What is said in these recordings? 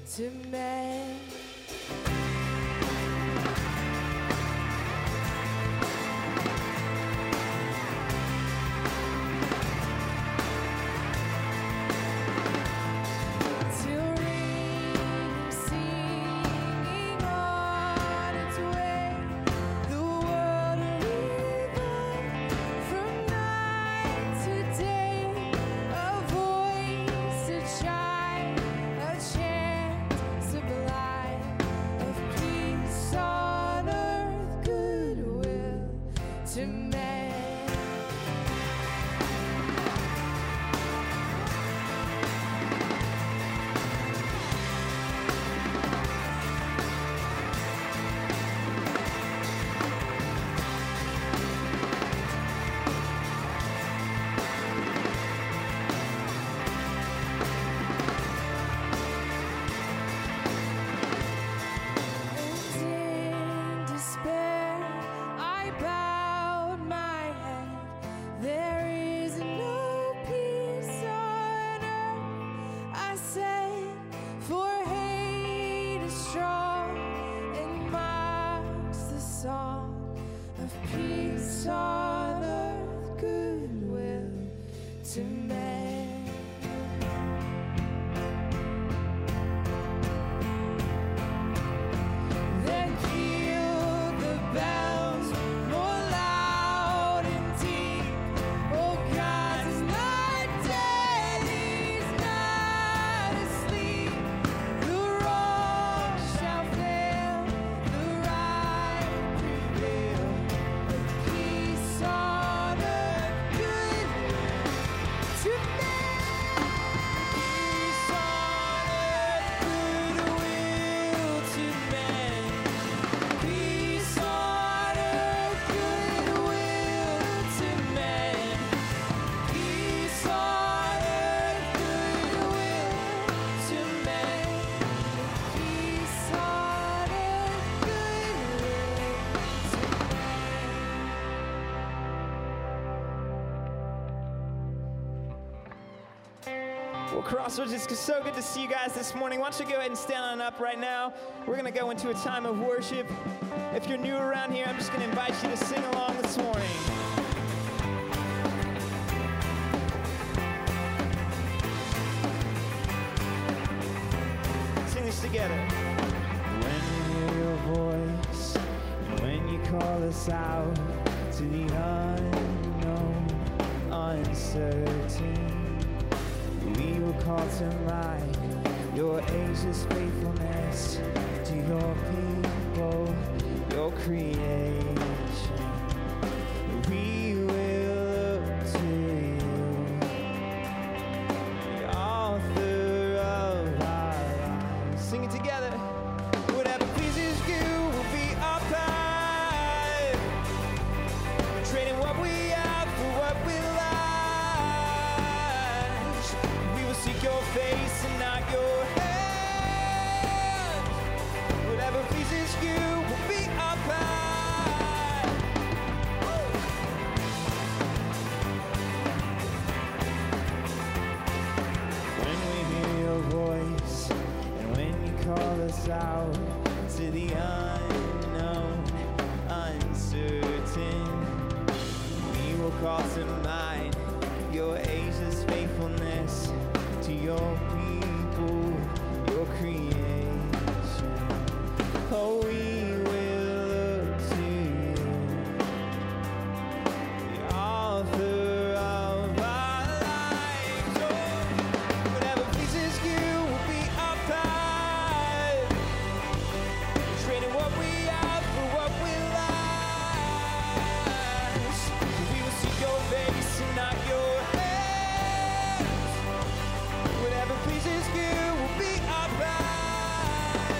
to mend. Well, Crossroads, it's so good to see you guys this morning. Why don't you go ahead and stand on up right now. We're going to go into a time of worship. If you're new around here, I'm just going to invite you to sing along this morning. Sing this together. When we hear your voice, and when you call us out to the unknown, uncertain, we will call to mind your ageless faithfulness to your people, your creation. We will look to you, the author of our lives. Sing it together. Whatever pleases you will be our pride. Trading what we have for what we lack. We will seek your face and not your hand. Whatever pleases you will be our pride. When we hear your voice, and when you call us out to the unknown, uncertain, we will call to mind your ageless faithfulness to your people, your creation. Oh, we will look to you, the author of our lives. Oh, whatever pleases you will be our pride. Trading what we have for what we last. We will seek your face and not your hands. Whatever pleases you will be our pride.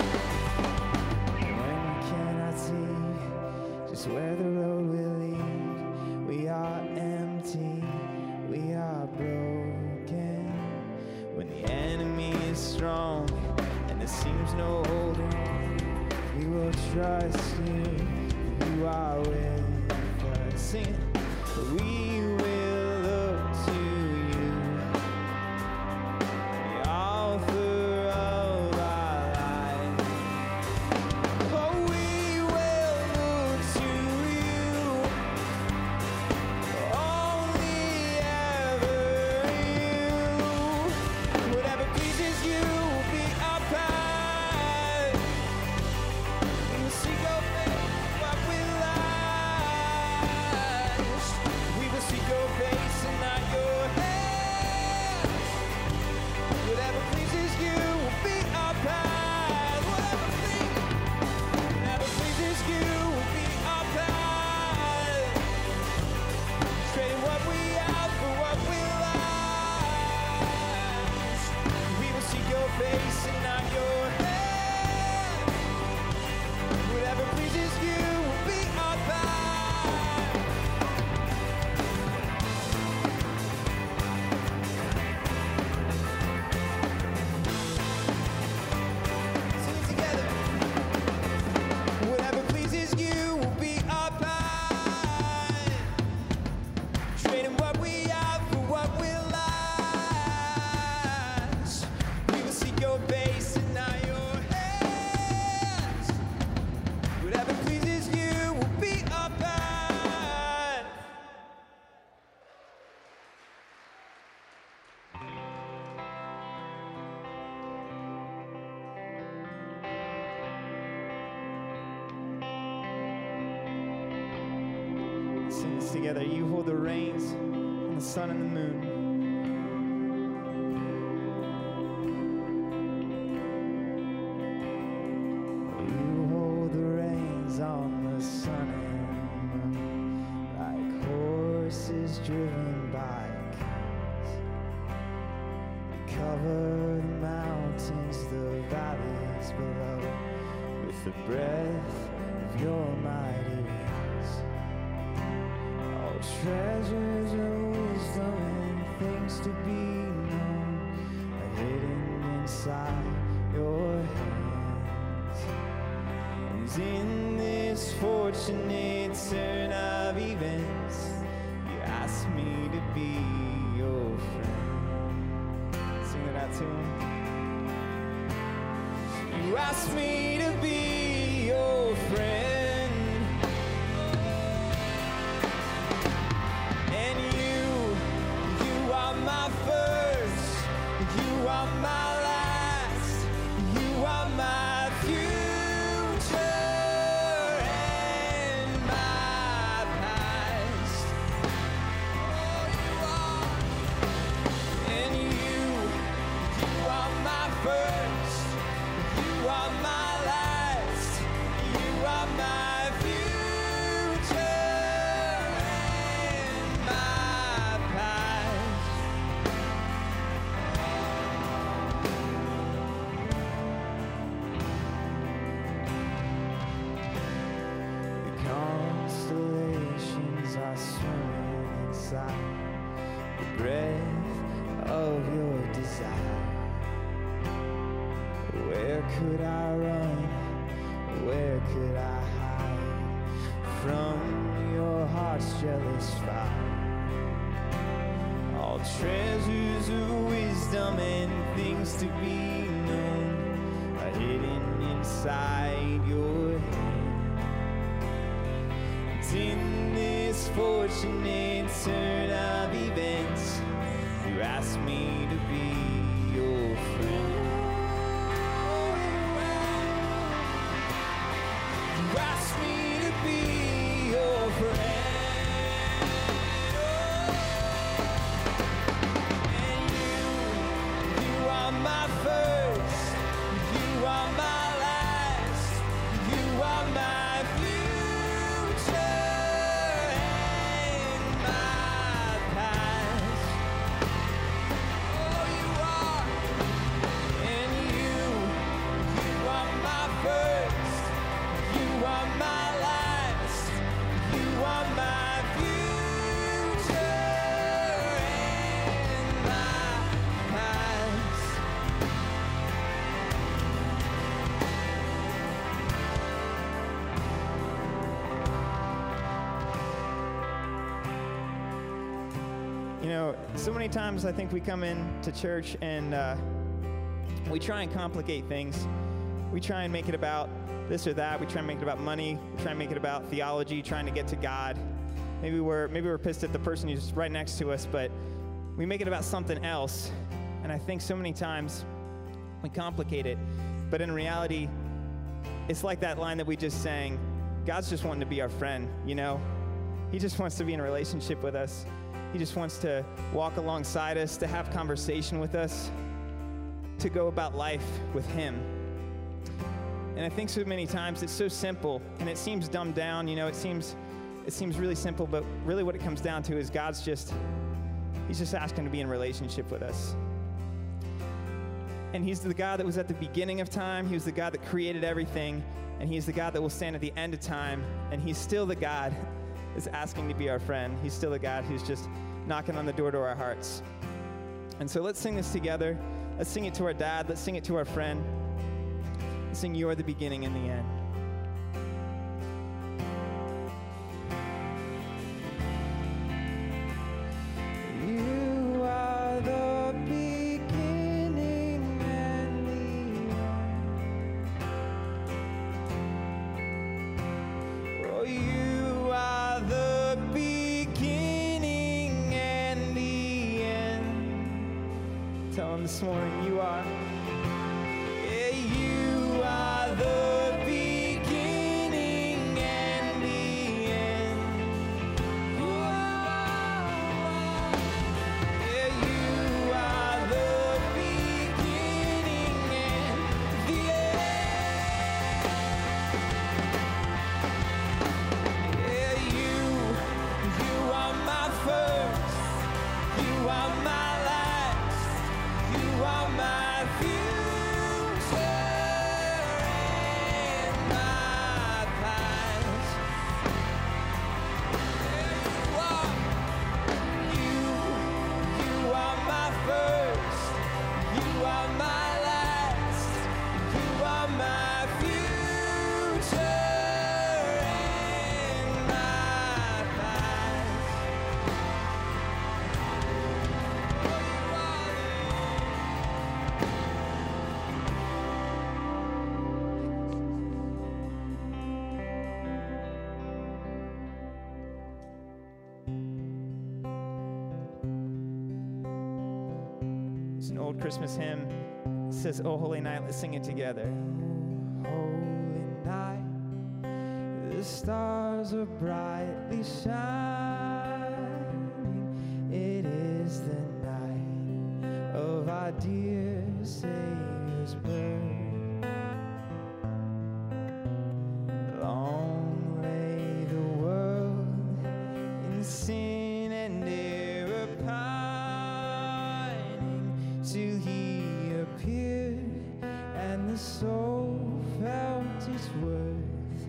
when we cannot see just where the road will lead, we are empty, we are broken. When the enemy is strong and there seems no holding on, we will trust you, you are with us. Sing it. We will look to you, the author of our face and not your head. Whatever pleases you will be our path. Sing it together. Whatever pleases you will be our path. Trading what we have for what will last. We will seek your face and not your hands. Whatever pleases you will be our path. Sing this together. You hold the reins on the sun and the moon. You hold the reins on the sun and the moon, like horses driven by kings. Cover the mountains, the valleys below, with the breath of your mighty wings. All treasures of wisdom and things to be known are hidden inside your hands. And in this fortunate turn of events, you ask me to be your friend. Sing that out to him. You ask me to be your friend. And you are my first, you are my last, you are my future and my past. Oh, you are. And you are my first, you are my last, you are my future and my past. The constellations are swimming inside the breath of your desire. Where could I run? Where could I hide from your heart's jealous fire? All treasures of wisdom and things to be known are hidden inside your hands. In this fortunate turn of events, you ask me to be your friend. You ask me to be your friend. And you are my first, you are my last, you are my future and my past. Oh, you are. And you are my first, you are my last, you are my future and my past. You know, so many times I think we come in to church and we try and complicate things. We try and make it about this or that. We try and make it about money. We try and make it about theology, trying to get to God. Maybe we're pissed at the person who's right next to us, but we make it about something else. And I think so many times we complicate it. But in reality, it's like that line that we just sang. God's just wanting to be our friend, you know? He just wants to be in a relationship with us. He just wants to walk alongside us, to have conversation with us, to go about life with him. And I think so many times it's so simple and it seems dumbed down, you know, it seems really simple, but really what it comes down to is he's just asking to be in relationship with us. And he's the God that was at the beginning of time. He was the God that created everything. And he's the God that will stand at the end of time. And he's still the God that's asking to be our friend. He's still the God who's just knocking on the door to our hearts. And so let's sing this together. Let's sing it to our dad. Let's sing it to our friend. Let's sing You Are the Beginning and the End. This morning, you are. Yeah, you are the beginning and the end. You are. Yeah, you are the beginning and the end. Yeah, you are my first. You are my you are my future and my past. You are my first. You are my last. You are my future and my past. An old Christmas hymn. It says, "Oh, holy night," let's sing it together. Holy night, the stars are brightly shining. It is the night of our dear Savior's birth. Long lay the world in sin and error till he appeared and the soul felt its worth.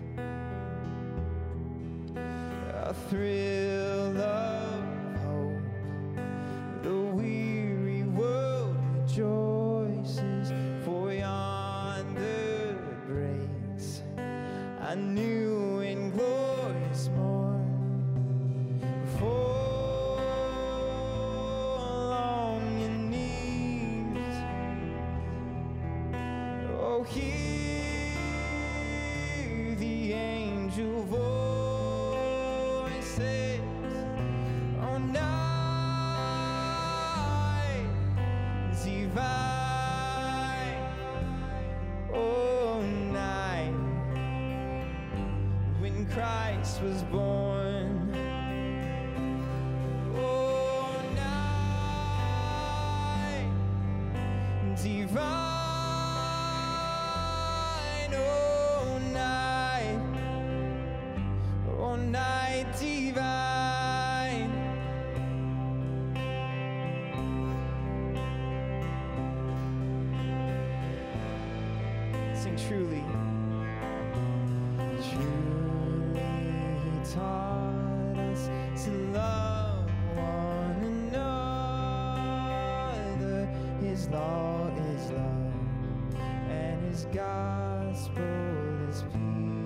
A thrill of hope, the weary world rejoices, for yonder breaks a new and glorious morn. Hear the angel voices, oh night divine, oh night when Christ was born, oh night divine. Night divine, sing truly. Truly he taught us to love one another. His law is love and his gospel is peace.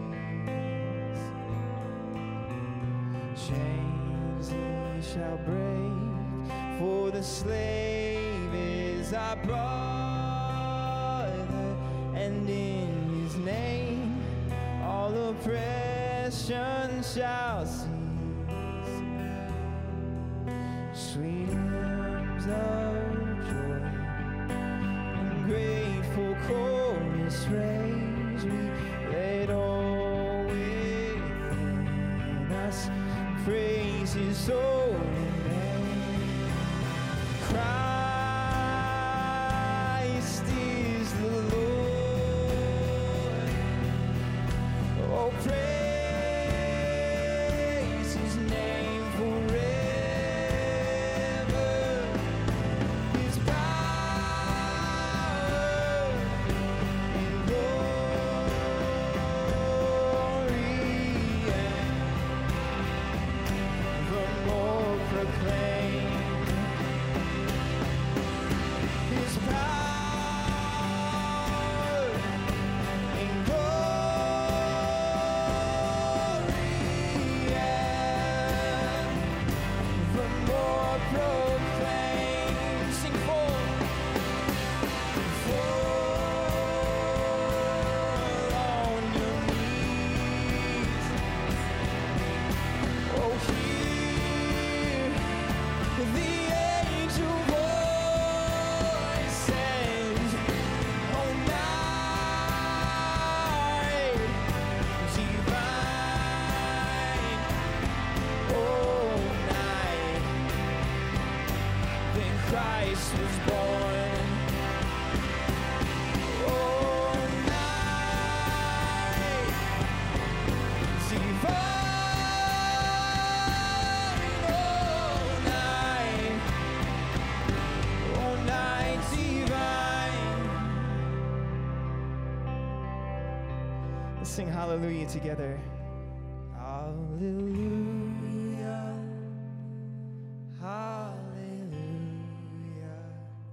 Chains he shall break, for the slave is our brother, and in his name all oppression shall cease. Sweet hymns of joy and grateful chorus raise, we let all within us praise his holy name. Christ is the Lord. Oh, praise his name forever. His power Let's sing hallelujah together. Hallelujah. Hallelujah.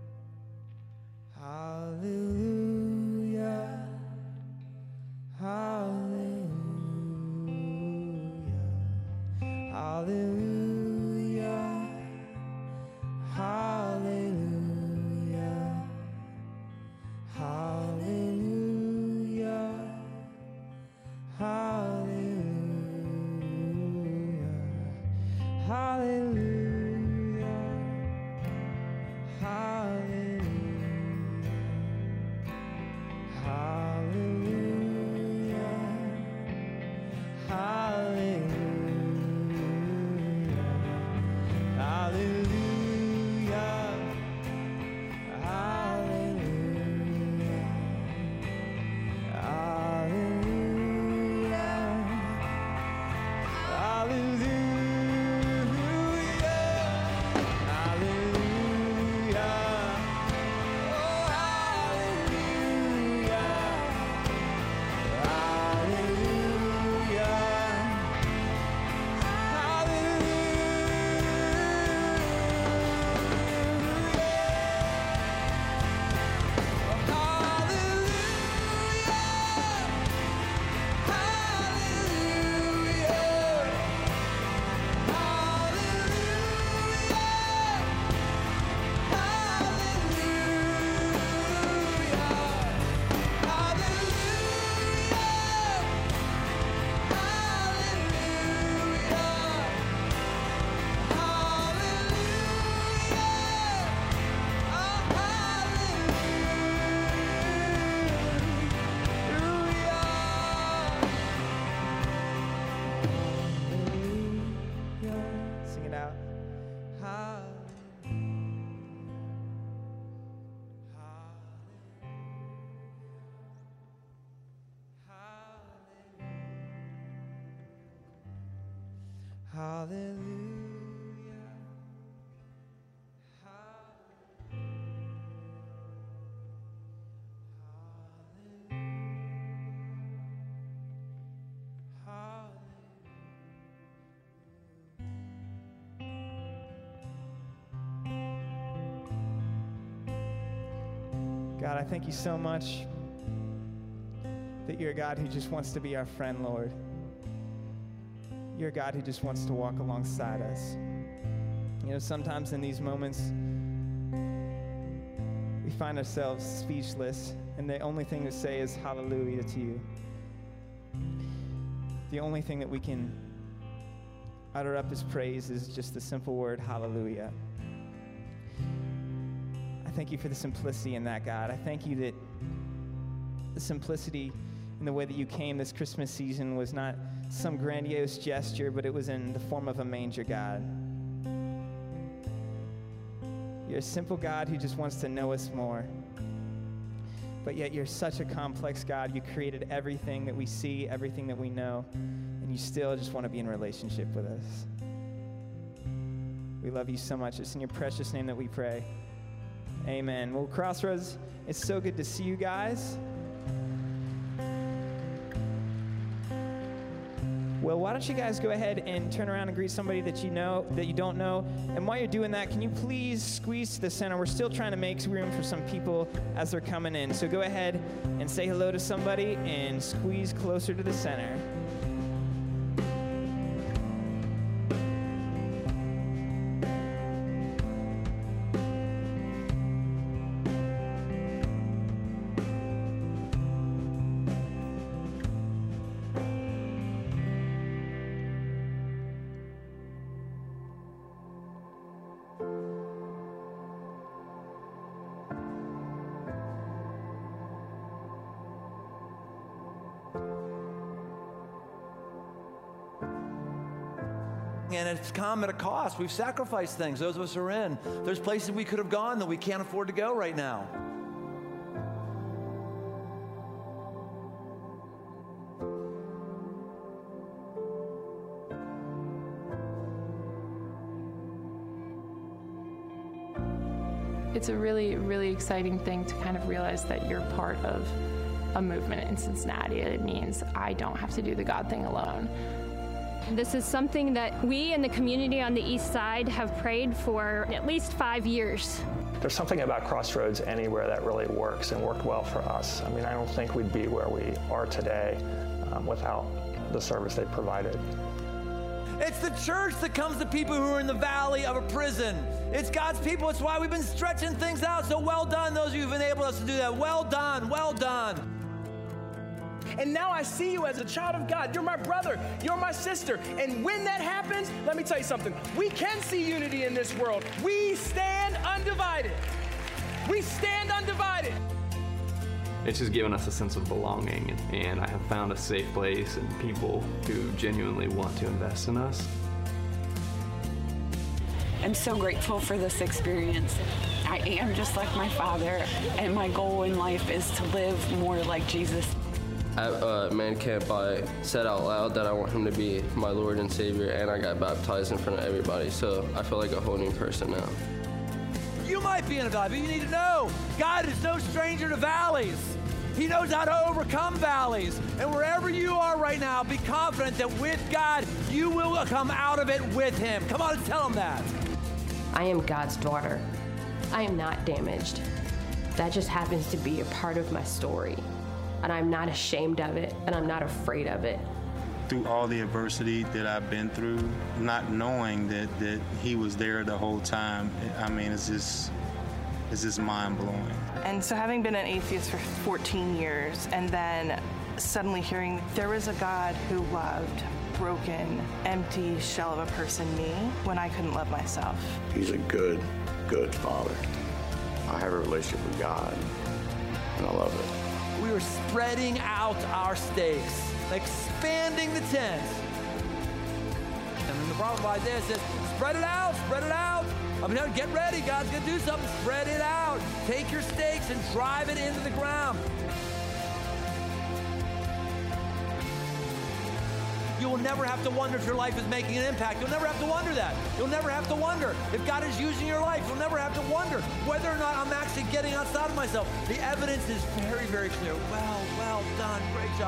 Hallelujah. Hallelujah. Hallelujah. Hallelujah. Hallelujah. Hallelujah. Hallelujah. Hallelujah. Hallelujah. Hallelujah. Hallelujah. God, I thank you so much that you're a God who just wants to be our friend, Lord. You're a God who just wants to walk alongside us. You know, sometimes in these moments, we find ourselves speechless, and the only thing to say is hallelujah to you. The only thing that we can utter up as praise is just the simple word hallelujah. I thank you for the simplicity in that, God. I thank you that the simplicity in the way that you came this Christmas season was not some grandiose gesture, but it was in the form of a manger, God. You're a simple God who just wants to know us more. But yet you're such a complex God. You created everything that we see, everything that we know, and you still just want to be in relationship with us. We love you so much. It's in your precious name that we pray. Amen. Well, Crossroads, it's so good to see you guys. Well, why don't you guys go ahead and turn around and greet somebody that you know, that you don't know. And while you're doing that, can you please squeeze to the center? We're still trying to make room for some people as they're coming in. So go ahead and say hello to somebody and squeeze closer to the center. And it's come at a cost. We've sacrificed things. Those of us who are in. There's places we could have gone that we can't afford to go right now. It's a really, really exciting thing to kind of realize that you're part of a movement in Cincinnati. It means I don't have to do the God thing alone. This is something that we in the community on the east side have prayed for at least 5 years. There's something about Crossroads Anywhere that really works and worked well for us. I mean, I don't think we'd be where we are today without the service they provided. It's the church that comes to people who are in the valley of a prison. It's God's people. It's why we've been stretching things out. So well done, those of you who've enabled us to do that. Well done, well done. And now I see you as a child of God. You're my brother. You're my sister. And when that happens, let me tell you something. We can see unity in this world. We stand undivided. We stand undivided. It's just given us a sense of belonging, and I have found a safe place and people who genuinely want to invest in us. I'm so grateful for this experience. I am just like my father, and my goal in life is to live more like Jesus. At Man Camp, I said out loud that I want him to be my Lord and Savior, and I got baptized in front of everybody, so I feel like a whole new person now. You might be in a valley, but you need to know God is no stranger to valleys. He knows how to overcome valleys. And wherever you are right now, be confident that with God, you will come out of it with him. Come on and tell him that. I am God's daughter. I am not damaged. That just happens to be a part of my story. And I'm not ashamed of it, and I'm not afraid of it. Through all the adversity that I've been through, not knowing that he was there the whole time, I mean, it's just mind-blowing. And so having been an atheist for 14 years, and then suddenly hearing there was a God who loved broken, empty shell of a person me when I couldn't love myself. He's a good, good father. I have a relationship with God, and I love it. We are spreading out our stakes, expanding the tent. And the problem by this is spread it out, spread it out. I mean, get ready, God's gonna do something, spread it out. Take your stakes and drive it into the ground. You will never have to wonder if your life is making an impact. You'll never have to wonder that. You'll never have to wonder if God is using your life. You'll never have to wonder whether or not I'm actually getting outside of myself. The evidence is very, very clear. Well done. Great job.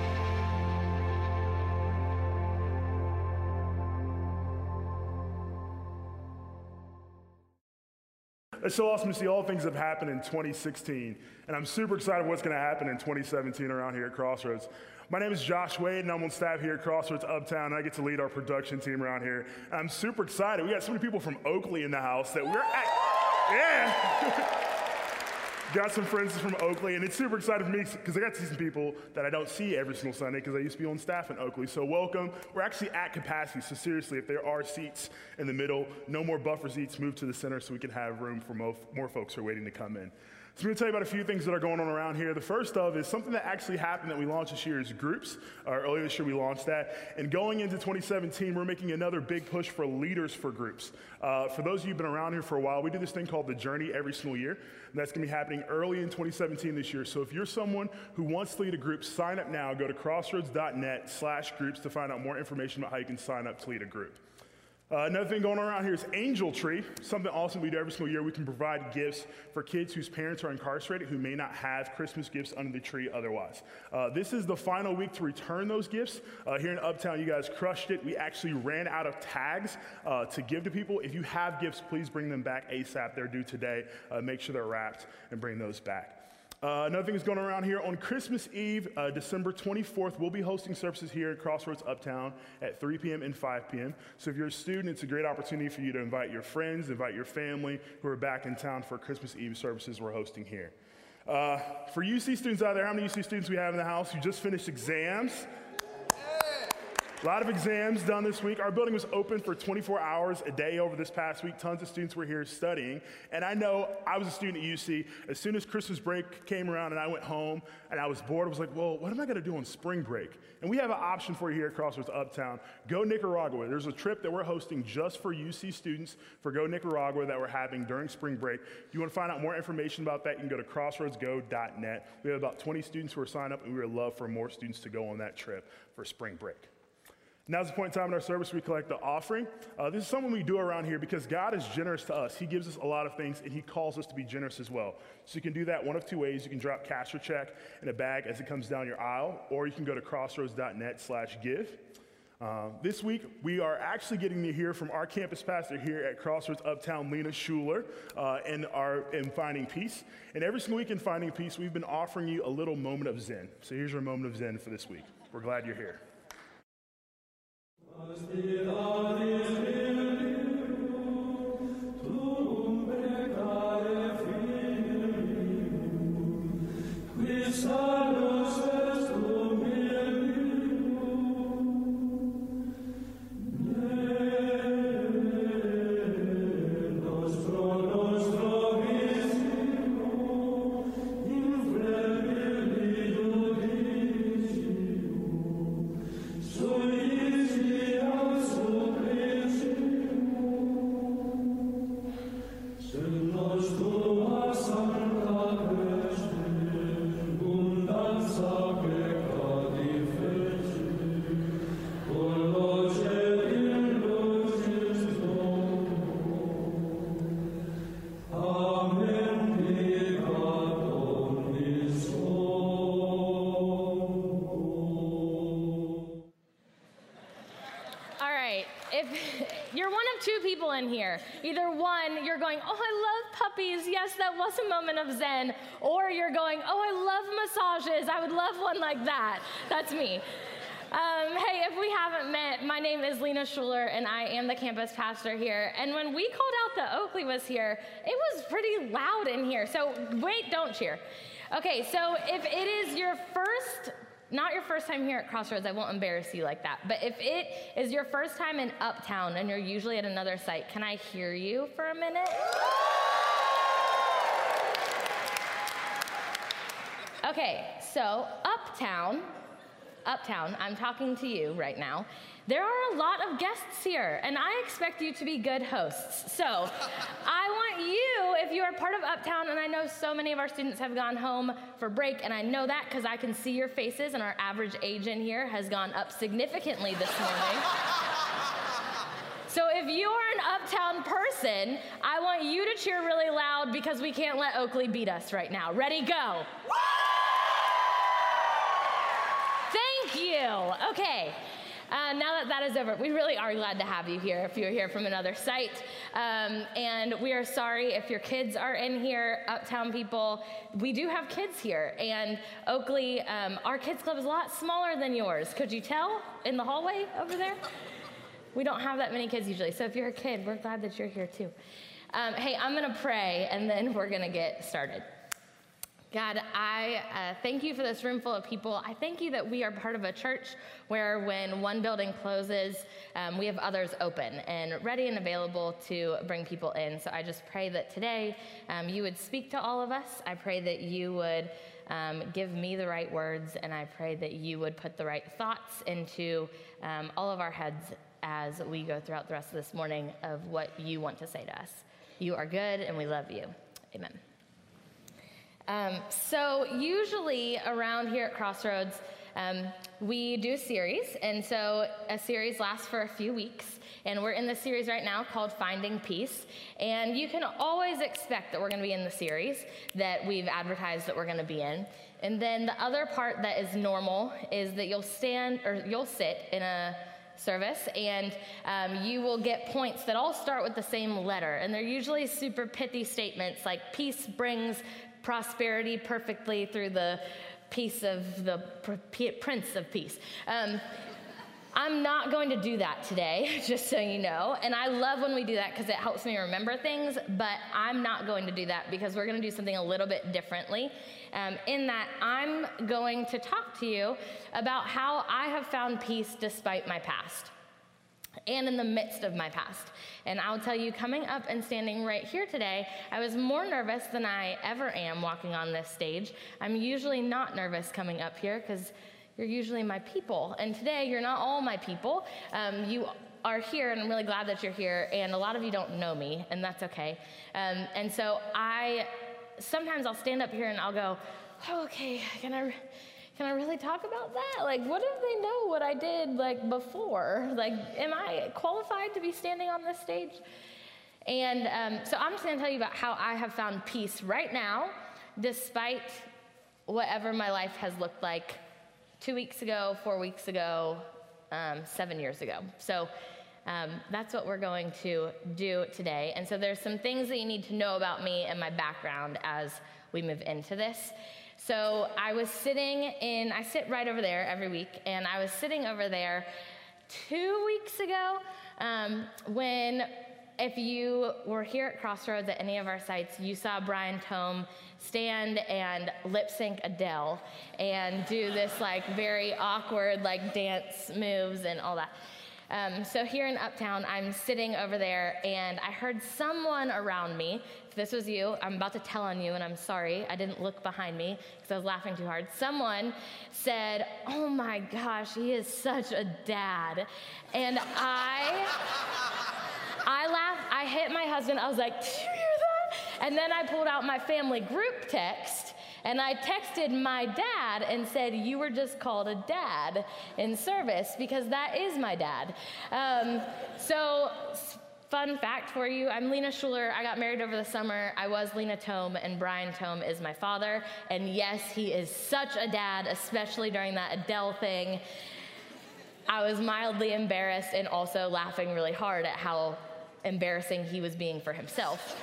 It's so awesome to see all the things that have happened in 2016, and I'm super excited what's going to happen in 2017 around here at Crossroads. My name is Josh Wade, and I'm on staff here at Crossroads Uptown, and I get to lead our production team around here. And I'm super excited. We got so many people from Oakley in the house that we're at. Yeah! Got some friends from Oakley, and it's super exciting for me because I got to see some people that I don't see every single Sunday because I used to be on staff in Oakley. So welcome. We're actually at capacity, so seriously, if there are seats in the middle, no more buffer seats, move to the center so we can have room for more folks who are waiting to come in. So I'm going to tell you about a few things that are going on around here. The first of is something that actually happened that we launched this year is groups. Earlier this year we launched that. And going into 2017, we're making another big push for leaders for groups. For those of you who've been around here for a while, we do this thing called The Journey every single year. And that's going to be happening early in 2017 this year. So if you're someone who wants to lead a group, sign up now. Go to crossroads.net/groups to find out more information about how you can sign up to lead a group. Another thing going on around here is Angel Tree, something awesome we do every single year. We can provide gifts for kids whose parents are incarcerated who may not have Christmas gifts under the tree otherwise. This is the final week to return those gifts. Here in Uptown, you guys crushed it. We actually ran out of tags to give to people. If you have gifts, please bring them back ASAP. They're due today. Make sure they're wrapped and bring those back. Another thing that's going around here, on Christmas Eve, December 24th, we'll be hosting services here at Crossroads Uptown at 3 p.m. and 5 p.m. So if you're a student, it's a great opportunity for you to invite your friends, invite your family who are back in town for Christmas Eve services we're hosting here. For UC students out there, how many UC students we have in the house who just finished exams? A lot of exams done this week. Our building was open for 24 hours a day over this past week. Tons of students were here studying. And I know I was a student at UC. As soon as Christmas break came around and I went home and I was bored, I was like, well, what am I going to do on spring break? And we have an option for you here at Crossroads Uptown. Go Nicaragua. There's a trip that we're hosting just for UC students for Go Nicaragua that we're having during spring break. If you want to find out more information about that, you can go to crossroadsgo.net. We have about 20 students who are signed up, and we would love for more students to go on that trip for spring break. Now's the point in time in our service we collect the offering. This is something we do around here because God is generous to us. He gives us a lot of things, and he calls us to be generous as well. So you can do that one of two ways. You can drop cash or check in a bag as it comes down your aisle, or you can go to crossroads.net/give. This week, we are actually getting to hear from our campus pastor here at Crossroads Uptown, Lena Schuler, in Finding Peace. And every single week in Finding Peace, we've been offering you a little moment of Zen. So here's your moment of Zen for this week. We're glad you're here. Either one, you're going, oh, I love puppies. Yes, that was a moment of Zen. Or you're going, oh, I love massages. I would love one like that. That's me. Hey, if we haven't met, my name is Lena Schuler, and I am the campus pastor here. And when we called out that Oakley was here, it was pretty loud in here. So wait, don't cheer. Okay, so if it is your not your first time here at Crossroads, I won't embarrass you like that. But if it is your first time in Uptown and you're usually at another site, can I hear you for a minute? Okay, so Uptown, I'm talking to you right now. There are a lot of guests here, and I expect you to be good hosts. So I want you, if you are part of Uptown, and I know so many of our students have gone home for break, and I know that because I can see your faces, and our average age in here has gone up significantly this morning. So if you are an Uptown person, I want you to cheer really loud because we can't let Oakley beat us right now. Ready, go. Thank you. Okay. Now that is over, we really are glad to have you here if you're here from another site. And we are sorry if your kids are in here, Uptown people. We do have kids here. And Oakley, our kids club is a lot smaller than yours. Could you tell in the hallway over there? We don't have that many kids usually. So if you're a kid, we're glad that you're here too. Hey, I'm going to pray, and then we're going to get started. God, I thank you for this room full of people. I thank you that we are part of a church where when one building closes, we have others open and ready and available to bring people in. So I just pray that today you would speak to all of us. I pray that you would give me the right words, and I pray that you would put the right thoughts into all of our heads as we go throughout the rest of this morning of what you want to say to us. You are good, and we love you. Amen. So usually around here at Crossroads, we do a series, and so a series lasts for a few weeks, and we're in the series right now called Finding Peace, and you can always expect that we're going to be in the series that we've advertised that we're going to be in. And then the other part that is normal is that you'll sit in a service, and you will get points that all start with the same letter, and they're usually super pithy statements like peace brings prosperity perfectly through the peace of the Prince of Peace. I'm not going to do that today, just so you know. And I love when we do that because it helps me remember things, but I'm not going to do that because we're going to do something a little bit differently. In that I'm going to talk to you about how I have found peace despite my past and in the midst of my past. And I'll tell you, coming up and standing right here today, I was more nervous than I ever am walking on this stage. I'm usually not nervous coming up here because you're usually my people. And today, you're not all my people. You are here, and I'm really glad that you're here. And a lot of you don't know me, and that's okay. And so sometimes I'll stand up here and I'll go, oh, okay, can I can I really talk about that? Like, what if they know what I did, like, before? Like, am I qualified to be standing on this stage? And so I'm just going to tell you about how I have found peace right now, despite whatever my life has looked like 2 weeks ago, 4 weeks ago, 7 years ago. So that's what we're going to do today. And so there's some things that you need to know about me and my background as we move into this. So I sit right over there every week, and I was sitting over there 2 weeks ago when, if you were here at Crossroads at any of our sites, you saw Brian Tome stand and lip sync Adele and do this like very awkward like dance moves and all that. So here in Uptown, I'm sitting over there, and I heard someone around me. If this was you, I'm about to tell on you, and I'm sorry. I didn't look behind me because I was laughing too hard. Someone said, "Oh my gosh, he is such a dad." And I laughed. I hit my husband. I was like, "Did you hear that?" And then I pulled out my family group text, and I texted my dad and said, "You were just called a dad in service," because that is my dad. So fun fact for you, I'm Lena Schuler. I got married over the summer. I was Lena Tome, and Brian Tome is my father. And yes, he is such a dad, especially during that Adele thing. I was mildly embarrassed and also laughing really hard at how embarrassing he was being for himself.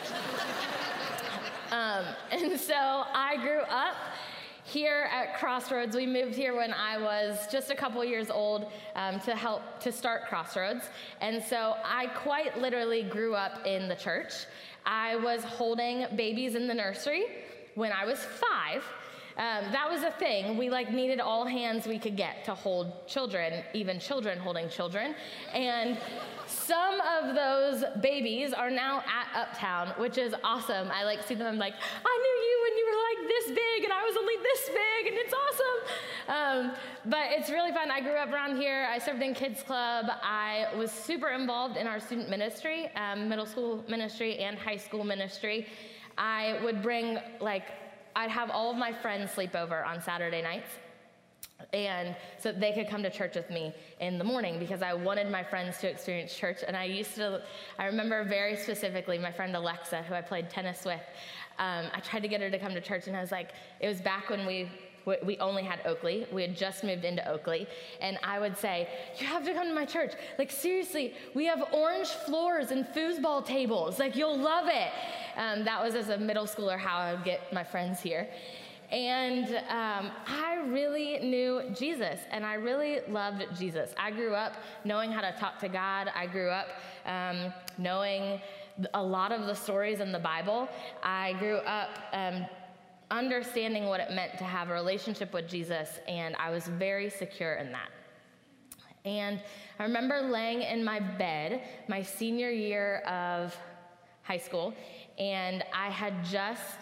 And so I grew up here at Crossroads. We moved here when I was just a couple years old to start Crossroads. And so I quite literally grew up in the church. I was holding babies in the nursery when I was 5. That was a thing. We needed all hands we could get to hold children, even children holding children. And some of those babies are now at Uptown, which is awesome. I see them, I'm like, "I knew you when you were this big, and I was only this big, and it's awesome." But it's really fun. I grew up around here. I served in Kids Club. I was super involved in our student ministry, middle school ministry and high school ministry. I would bring, I'd have all of my friends sleep over on Saturday nights, and so they could come to church with me in the morning because I wanted my friends to experience church. And I remember very specifically my friend Alexa, who I played tennis with. I tried to get her to come to church, and I was like, it was back when we only had Oakley. We had just moved into Oakley. And I would say, "You have to come to my church. Seriously, we have orange floors and foosball tables. You'll love it." That was, as a middle schooler, how I would get my friends here. And I really knew Jesus, and I really loved Jesus. I grew up knowing how to talk to God. I grew up knowing a lot of the stories in the Bible. I grew up understanding what it meant to have a relationship with Jesus, and I was very secure in that. And I remember laying in my bed my senior year of high school, and I had just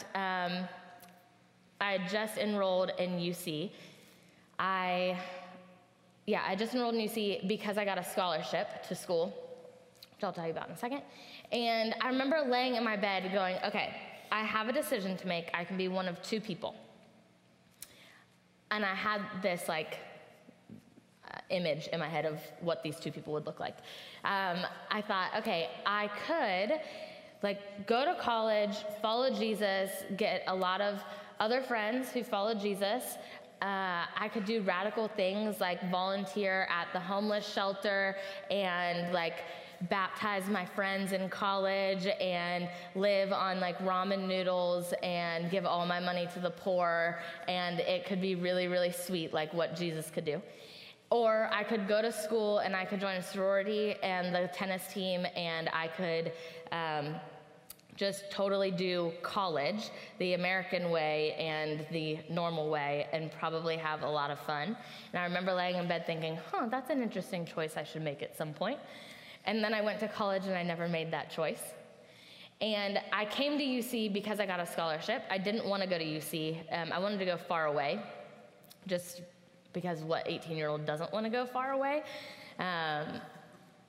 enrolled in UC. I just enrolled in UC because I got a scholarship to school, which I'll tell you about in a second. And I remember laying in my bed going, okay, I have a decision to make. I can be one of two people. And I had this image in my head of what these two people would look like. I thought, okay, I could go to college, follow Jesus, get a lot of other friends who followed Jesus. I could do radical things like volunteer at the homeless shelter and baptize my friends in college and live on ramen noodles and give all my money to the poor, and it could be really, really sweet, what Jesus could do. Or I could go to school and I could join a sorority and the tennis team, and I could just totally do college the American way and the normal way and probably have a lot of fun. And I remember laying in bed thinking, that's an interesting choice I should make at some point. And then I went to college and I never made that choice. And I came to UC because I got a scholarship. I didn't want to go to UC. I wanted to go far away, just because what 18-year-old doesn't want to go far away?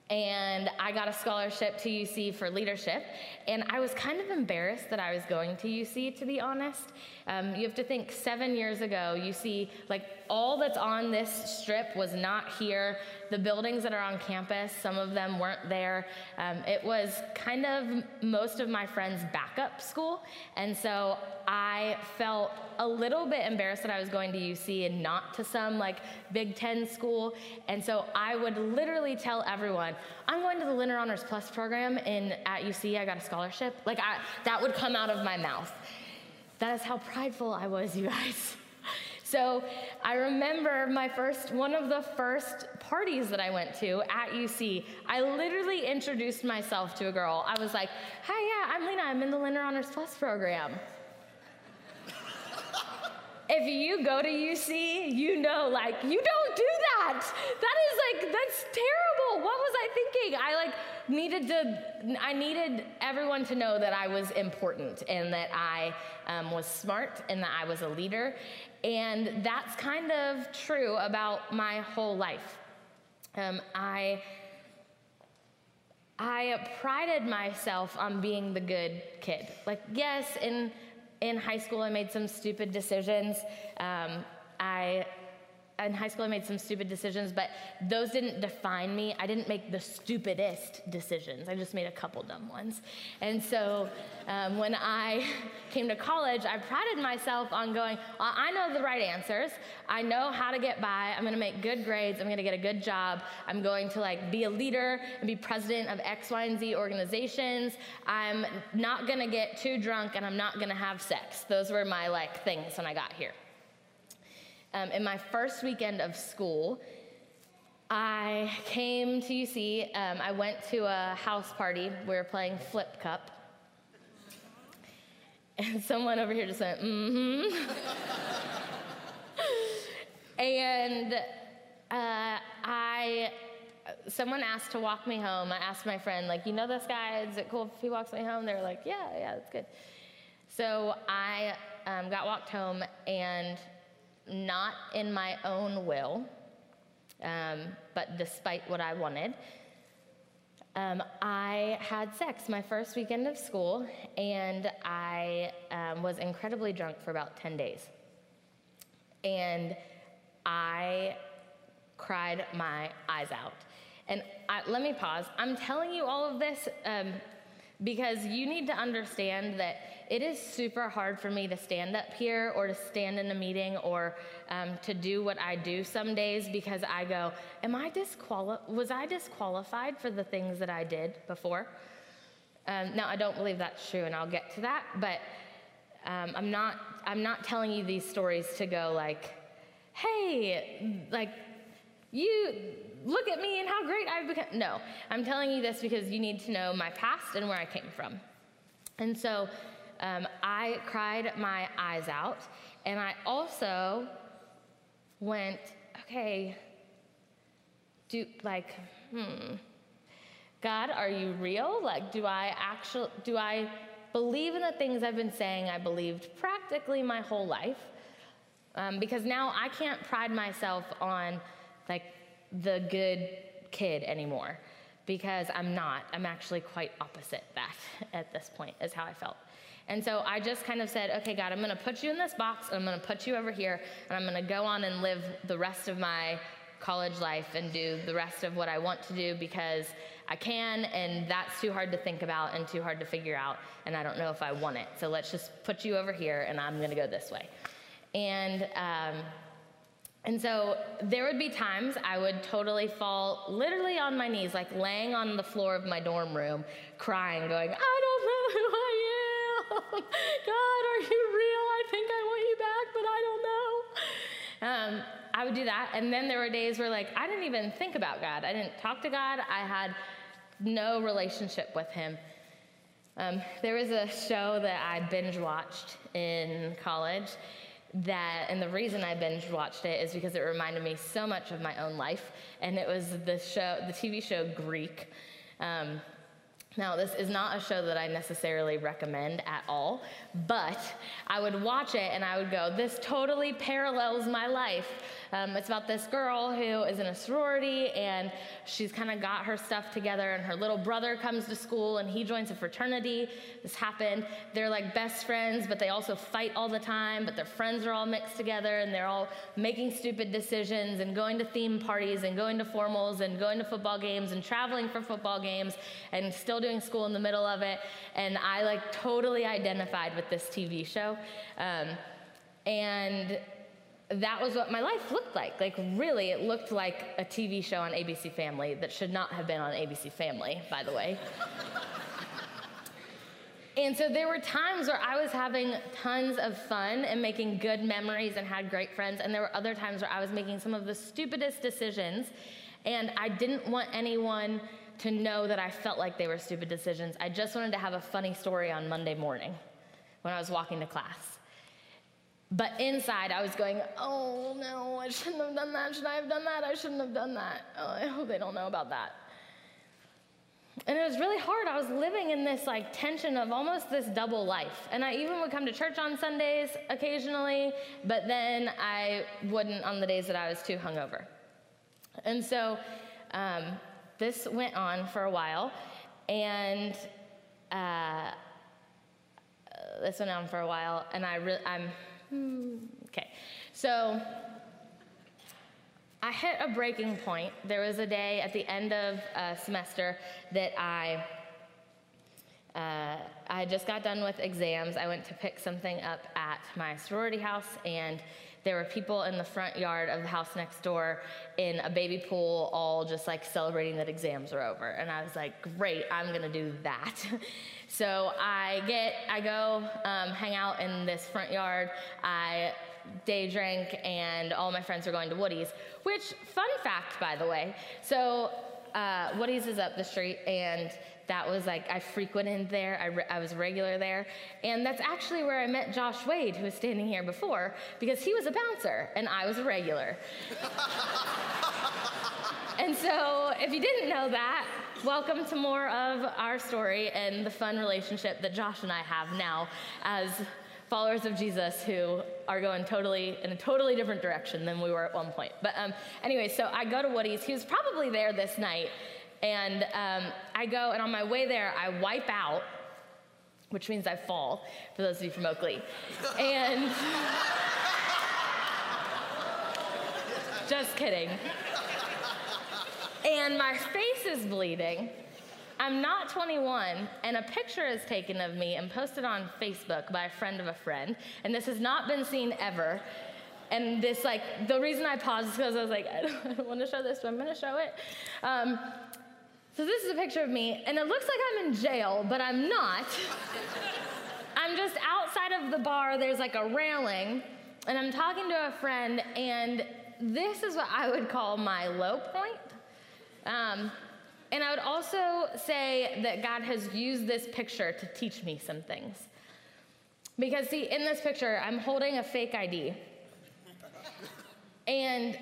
and I got a scholarship to UC for leadership, and I was kind of embarrassed that I was going to UC, to be honest. You have to think 7 years ago, UC, like all that's on this strip was not here. The buildings that are on campus, some of them weren't there. It was kind of most of my friends' backup school, and so I felt a little bit embarrassed that I was going to UC and not to some like Big Ten school. And so I would literally tell everyone, I'm going to the Lindner Honors Plus program at UC, I got a scholarship. Like that would come out of my mouth. That is how prideful I was, you guys. So I remember one of the first parties that I went to at UC, I literally introduced myself to a girl. I was like, hi, yeah, I'm Lena, I'm in the Lindner Honors Plus program. If you go to UC, you know, like, you don't do that. That's terrible. What was I thinking? I needed everyone to know that I was important and that I was smart and that I was a leader. And that's kind of true about my whole life. I prided myself on being the good kid. Like, yes, in high school, I made some stupid decisions. In high school, I made some stupid decisions, but those didn't define me. I didn't make the stupidest decisions. I just made a couple dumb ones. And so when I came to college, I prided myself on going, well, I know the right answers. I know how to get by. I'm going to make good grades. I'm going to get a good job. I'm going to be a leader and be president of X, Y, and Z organizations. I'm not going to get too drunk, and I'm not going to have sex. Those were my things when I got here. In my first weekend of school, I came to UC. I went to a house party. We were playing Flip Cup. And someone over here just went, mm-hmm. And someone asked to walk me home. I asked my friend, you know this guy? Is it cool if he walks me home? They were like, yeah, that's good. So I got walked home, and not in my own will, but despite what I wanted, I had sex my first weekend of school, and I was incredibly drunk for about 10 days. And I cried my eyes out. And let me pause. I'm telling you all of this because you need to understand that it is super hard for me to stand up here or to stand in a meeting or to do what I do some days, because I go, was I disqualified for the things that I did before? Now, I don't believe that's true, and I'll get to that, but I'm not telling you these stories to go hey, you look at me and how great I've become. No, I'm telling you this because you need to know my past and where I came from. And so I cried my eyes out, and I also went, okay, God, are you real? Do I believe in the things I've been saying I believed practically my whole life? Because now I can't pride myself on the good kid anymore, because I'm not. I'm actually quite opposite that at this point, is how I felt. And so I just kind of said, okay, God, I'm going to put you in this box, and I'm going to put you over here, and I'm going to go on and live the rest of my college life and do the rest of what I want to do because I can, and that's too hard to think about and too hard to figure out, and I don't know if I want it. So let's just put you over here, and I'm going to go this way. And so there would be times I would totally fall literally on my knees, laying on the floor of my dorm room, crying, going, I don't know who I am. God, are you real? I think I want you back, but I don't know. I would do that. And then there were days where I didn't even think about God. I didn't talk to God. I had no relationship with him. There was a show that I binge watched in college, and the reason I binge watched it is because it reminded me so much of my own life, and it was the TV show Greek. Now, this is not a show that I necessarily recommend at all, but I would watch it and I would go, this totally parallels my life. It's about this girl who is in a sorority, and she's kind of got her stuff together, and her little brother comes to school and he joins a fraternity. This happened. They're like best friends, but they also fight all the time, but their friends are all mixed together, and they're all making stupid decisions and going to theme parties and going to formals and going to football games and traveling for football games and still doing school in the middle of it. And I like totally identified with this TV show. And that was what my life looked like. Like, really, it looked like a TV show on ABC Family that should not have been on ABC Family, by the way. And so there were times where I was having tons of fun and making good memories and had great friends, and there were other times where I was making some of the stupidest decisions, and I didn't want anyone to know that I felt like they were stupid decisions. I just wanted to have a funny story on Monday morning when I was walking to class. But inside, I was going, oh, no, I shouldn't have done that. Should I have done that? I shouldn't have done that. Oh, I hope they don't know about that. And it was really hard. I was living in this like tension of almost this double life. And I even would come to church on Sundays occasionally, but then I wouldn't on the days that I was too hungover. And so this went on for a while, and okay, so I hit a breaking point. There was a day at the end of a semester that I just got done with exams. I went to pick something up at my sorority house, and there were people in the front yard of the house next door in a baby pool, all just like celebrating that exams were over. And I was like, great, I'm gonna do that. So I go hang out in this front yard. I day drink, and all my friends are going to Woody's, which, fun fact, by the way. So Woody's is up the street, and that was like, I frequented there, I was regular there, and that's actually where I met Josh Wade, who was standing here before, because he was a bouncer, and I was a regular. And so, if you didn't know that, welcome to more of our story and the fun relationship that Josh and I have now as followers of Jesus who are going in a totally different direction than we were at one point. But anyway, so I go to Woody's. He was probably there this night. And I go, and on my way there, I wipe out, which means I fall, for those of you from Oakley. And just kidding. And my face is bleeding. I'm not 21, and a picture is taken of me and posted on Facebook by a friend of a friend, and this has not been seen ever. And this, like, the reason I paused is because I was like, I don't want to show this, but I'm going to show it. So this is a picture of me, and it looks like I'm in jail, but I'm not. I'm just outside of the bar. There's like a railing, and I'm talking to a friend, and this is what I would call my low point. And I would also say that God has used this picture to teach me some things. Because, see, in this picture, I'm holding a fake ID. And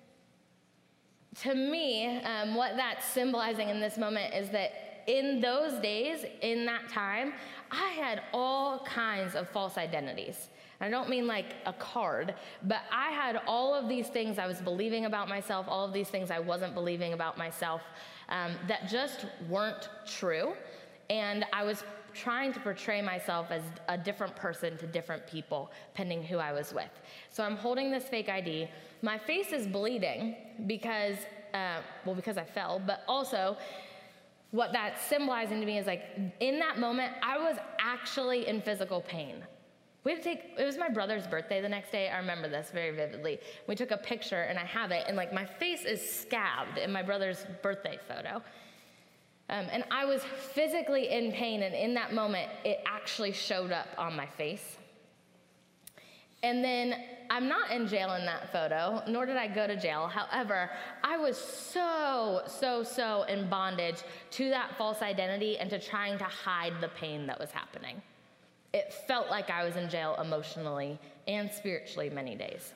to me, what that's symbolizing in this moment is that in those days, in that time, I had all kinds of false identities. I don't mean like a card, but I had all of these things I was believing about myself, all of these things I wasn't believing about myself, that just weren't true. And I was trying to portray myself as a different person to different people, depending who I was with. So I'm holding this fake ID. My face is bleeding because I fell, but also what that's symbolizing to me is like, in that moment, I was actually in physical pain. It was my brother's birthday the next day. I remember this very vividly. We took a picture, and I have it, and like my face is scabbed in my brother's birthday photo. And I was physically in pain, and in that moment, it actually showed up on my face. And then I'm not in jail in that photo, nor did I go to jail. However, I was so in bondage to that false identity and to trying to hide the pain that was happening. It felt like I was in jail emotionally and spiritually many days.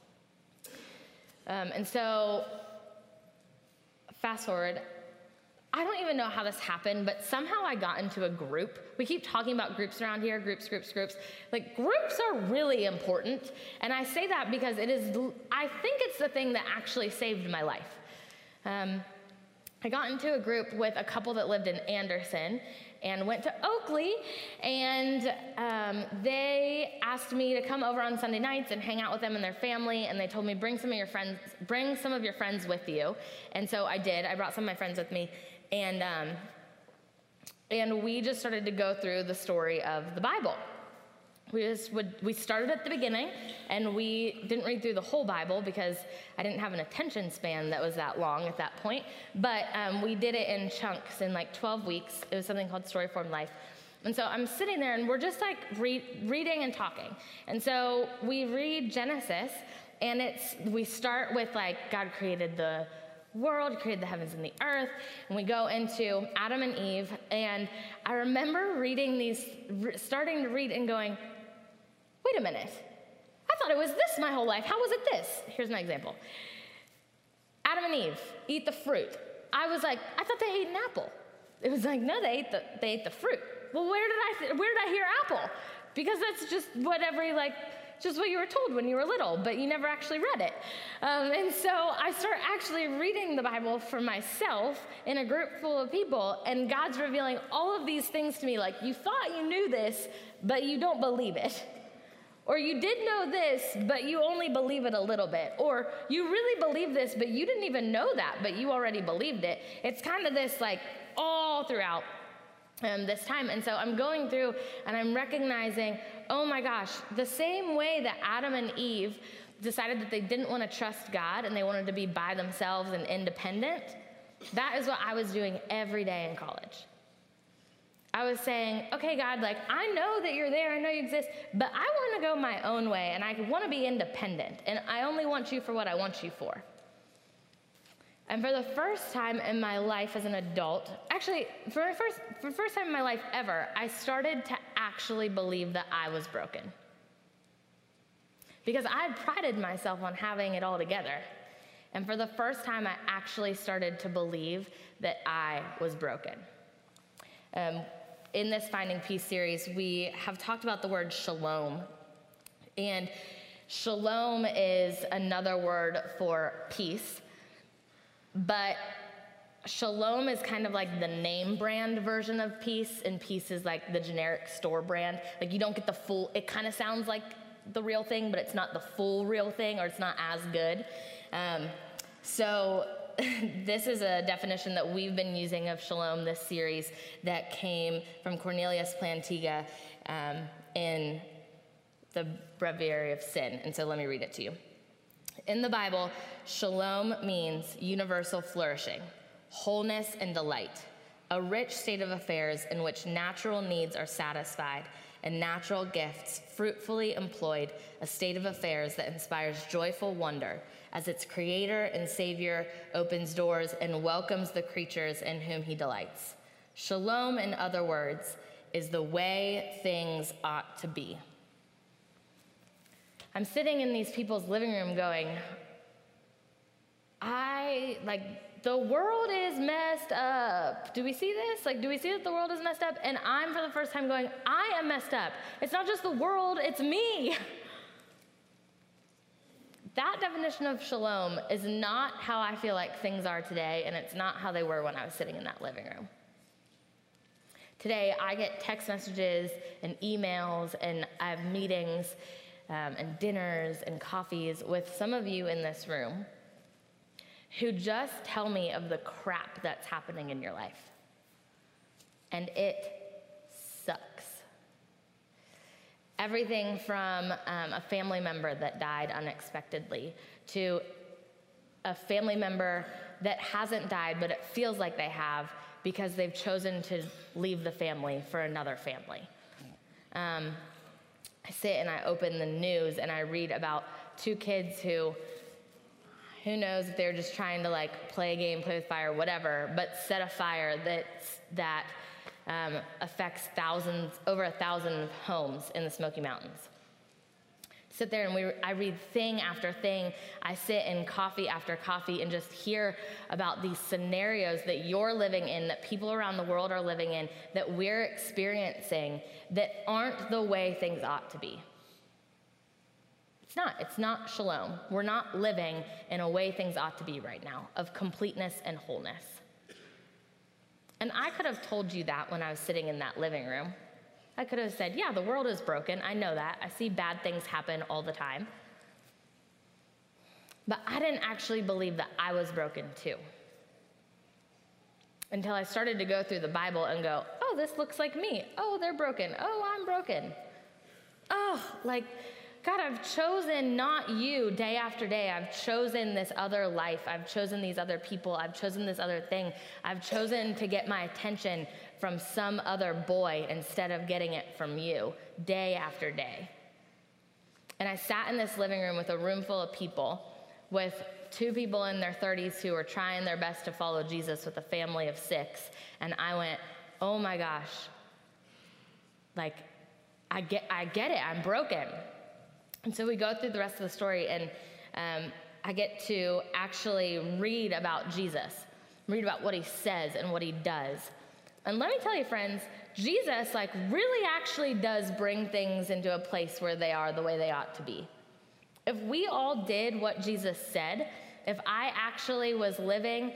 And so, fast forward, I don't even know how this happened, but somehow I got into a group. We keep talking about groups around here, groups. Like, groups are really important. And I say that because I think it's the thing that actually saved my life. I got into a group with a couple that lived in Anderson and went to Oakley, and they asked me to come over on Sunday nights and hang out with them and their family, and they told me, bring some of your friends with you. And so I did. I brought some of my friends with me, and we just started to go through the story of the Bible. We started at the beginning, and we didn't read through the whole Bible because I didn't have an attention span that was that long at that point. But we did it in chunks in like 12 weeks. It was something called Story Formed Life. And so I'm sitting there, and we're just like reading and talking. And so we read Genesis, and we start with like God created the world, created the heavens and the earth, and we go into Adam and Eve. And I remember reading these, starting to read and going, wait a minute, I thought it was this my whole life. How was it this? Here's my example. Adam and Eve eat the fruit. I was like, I thought they ate an apple. It was like, no, they ate the fruit. Well, where did I hear apple? Because that's just just what you were told when you were little, but you never actually read it. And so I start actually reading the Bible for myself in a group full of people, and God's revealing all of these things to me, like, you thought you knew this, but you don't believe it. Or you did know this, but you only believe it a little bit. Or you really believe this, but you didn't even know that, but you already believed it. It's kind of this like all throughout this time. And so I'm going through and I'm recognizing, oh my gosh, the same way that Adam and Eve decided that they didn't want to trust God and they wanted to be by themselves and independent, that is what I was doing every day in college. I was saying, okay, God, like, I know that you're there, I know you exist, but I want to go my own way, and I want to be independent, and I only want you for what I want you for. And for the first time in my life as an adult, actually, for the first time in my life ever, I started to actually believe that I was broken. Because I had prided myself on having it all together. And for the first time, I actually started to believe that I was broken. In this Finding Peace series, we have talked about the word shalom. And shalom is another word for peace. But shalom is kind of like the name brand version of peace, and peace is like the generic store brand. Like, you don't get the full, it kind of sounds like the real thing, but it's not the full real thing, or it's not as good. So this is a definition that we've been using of shalom this series that came from Cornelius Plantinga in the Breviary of Sin. And so let me read it to you. In the Bible, shalom means universal flourishing, wholeness and delight, a rich state of affairs in which natural needs are satisfied and natural gifts fruitfully employed, a state of affairs that inspires joyful wonder as its creator and savior opens doors and welcomes the creatures in whom he delights. Shalom, in other words, is the way things ought to be. I'm sitting in these people's living room going, the world is messed up. Do we see this? Like, do we see that the world is messed up? And I'm, for the first time, going, I am messed up. It's not just the world, it's me. That definition of shalom is not how I feel like things are today, and it's not how they were when I was sitting in that living room. Today, I get text messages and emails, and I have meetings and dinners and coffees with some of you in this room who just tell me of the crap that's happening in your life. And it sucks. Everything from a family member that died unexpectedly to a family member that hasn't died, but it feels like they have because they've chosen to leave the family for another family. I sit and I open the news and I read about two kids who knows if they're just trying to like play a game, play with fire, whatever, but set a fire that affects over 1,000 homes in the Smoky Mountains. sit there and I read thing after thing. I sit in coffee after coffee and just hear about these scenarios that you're living in, that people around the world are living in, that we're experiencing, that aren't the way things ought to be. It's not shalom. We're not living in a way things ought to be right now, of completeness and wholeness. And I could have told you that when I was sitting in that living room. I could have said, yeah, the world is broken. I know that. I see bad things happen all the time. But I didn't actually believe that I was broken too. Until I started to go through the Bible and go, oh, this looks like me. Oh, they're broken. Oh, I'm broken. Oh, like, God, I've chosen not you day after day. I've chosen this other life. I've chosen these other people. I've chosen this other thing. I've chosen to get my attention from some other boy instead of getting it from you day after day. And I sat in this living room with a room full of people, with 2 people in their 30s who were trying their best to follow Jesus with a family of 6. And I went, oh my gosh, like, I get it. I'm broken. And so we go through the rest of the story, and I get to actually read about Jesus, read about what he says and what he does. And let me tell you, friends, Jesus, like, really actually does bring things into a place where they are the way they ought to be. If we all did what Jesus said, if I actually was living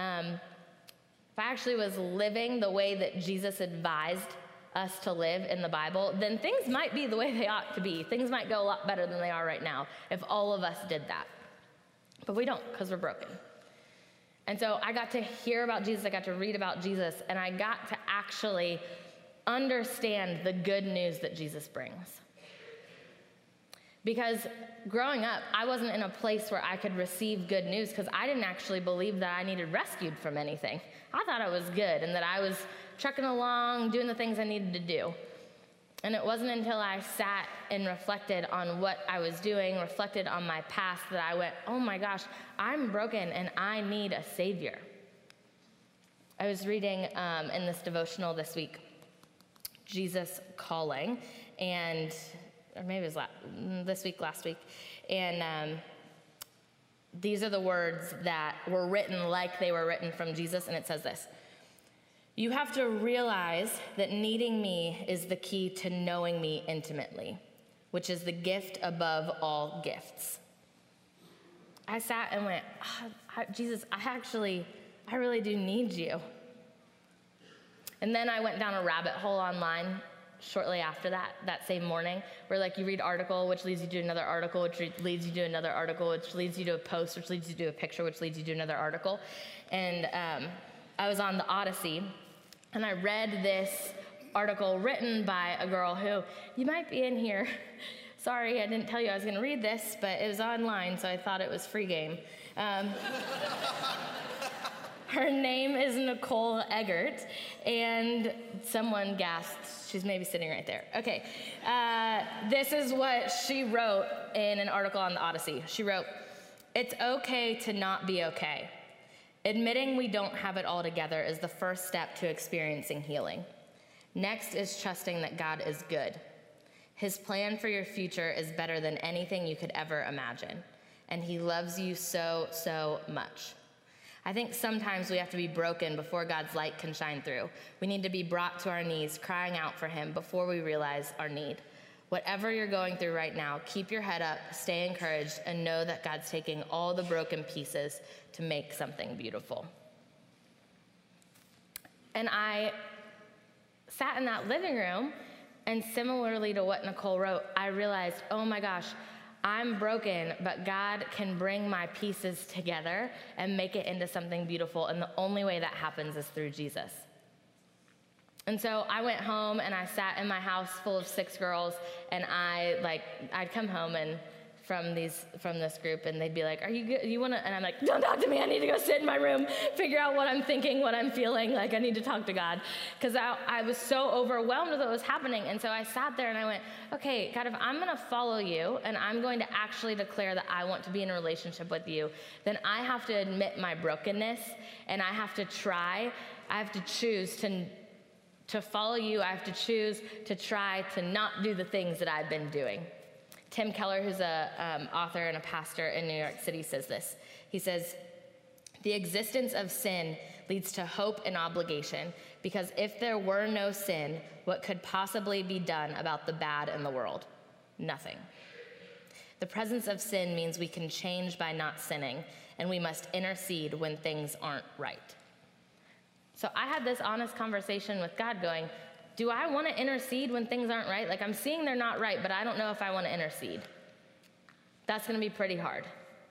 the way that Jesus advised us to live in the Bible, then things might be the way they ought to be. Things might go a lot better than they are right now if all of us did that. But we don't, because we're broken. And so I got to hear about Jesus, I got to read about Jesus, and I got to actually understand the good news that Jesus brings. Because growing up, I wasn't in a place where I could receive good news because I didn't actually believe that I needed rescued from anything. I thought I was good and that I was trucking along, doing the things I needed to do. And it wasn't until I sat and reflected on what I was doing, reflected on my past, that I went, oh my gosh, I'm broken and I need a Savior. I was reading in this devotional this week, Jesus Calling, or maybe it was last week, and these are the words that were written like they were written from Jesus, and it says this: you have to realize that needing me is the key to knowing me intimately, which is the gift above all gifts. I sat and went, Jesus, I really do need you. And then I went down a rabbit hole online shortly after that same morning, where like you read article, which leads you to another article, which leads you to another article, which leads you to a post, which leads you to a picture, which leads you to another article. And I was on the Odyssey, and I read this article written by a girl who, you might be in here. Sorry, I didn't tell you I was going to read this, but it was online, so I thought it was free game. Her name is Nicole Eggert, and someone gasped. She's maybe sitting right there. Okay, this is what she wrote in an article on the Odyssey. She wrote, "It's okay to not be okay. Admitting we don't have it all together is the first step to experiencing healing. Next is trusting that God is good. His plan for your future is better than anything you could ever imagine, and he loves you so, so much. I think sometimes we have to be broken before God's light can shine through. We need to be brought to our knees, crying out for him before we realize our need. Whatever you're going through right now, keep your head up, stay encouraged, and know that God's taking all the broken pieces to make something beautiful." And I sat in that living room, and similarly to what Nicole wrote, I realized, oh my gosh, I'm broken, but God can bring my pieces together and make it into something beautiful, and the only way that happens is through Jesus. And so I went home and I sat in my house full of 6 girls, and I'd come home and from this group, and they'd be like, "Are you good? You wanna?" And I'm like, "Don't talk to me. I need to go sit in my room, figure out what I'm thinking, what I'm feeling. Like I need to talk to God," because I was so overwhelmed with what was happening. And so I sat there and I went, "Okay, God, if I'm gonna follow you and I'm going to actually declare that I want to be in a relationship with you, then I have to admit my brokenness, and I have to try. I have to choose to follow you. I have to choose to try to not do the things that I've been doing." Tim Keller, who's a author and a pastor in New York City, says this. He says, "The existence of sin leads to hope and obligation, because if there were no sin, what could possibly be done about the bad in the world? Nothing. The presence of sin means we can change by not sinning, and we must intercede when things aren't right." So I had this honest conversation with God going, do I want to intercede when things aren't right? Like, I'm seeing they're not right, but I don't know if I want to intercede. That's going to be pretty hard.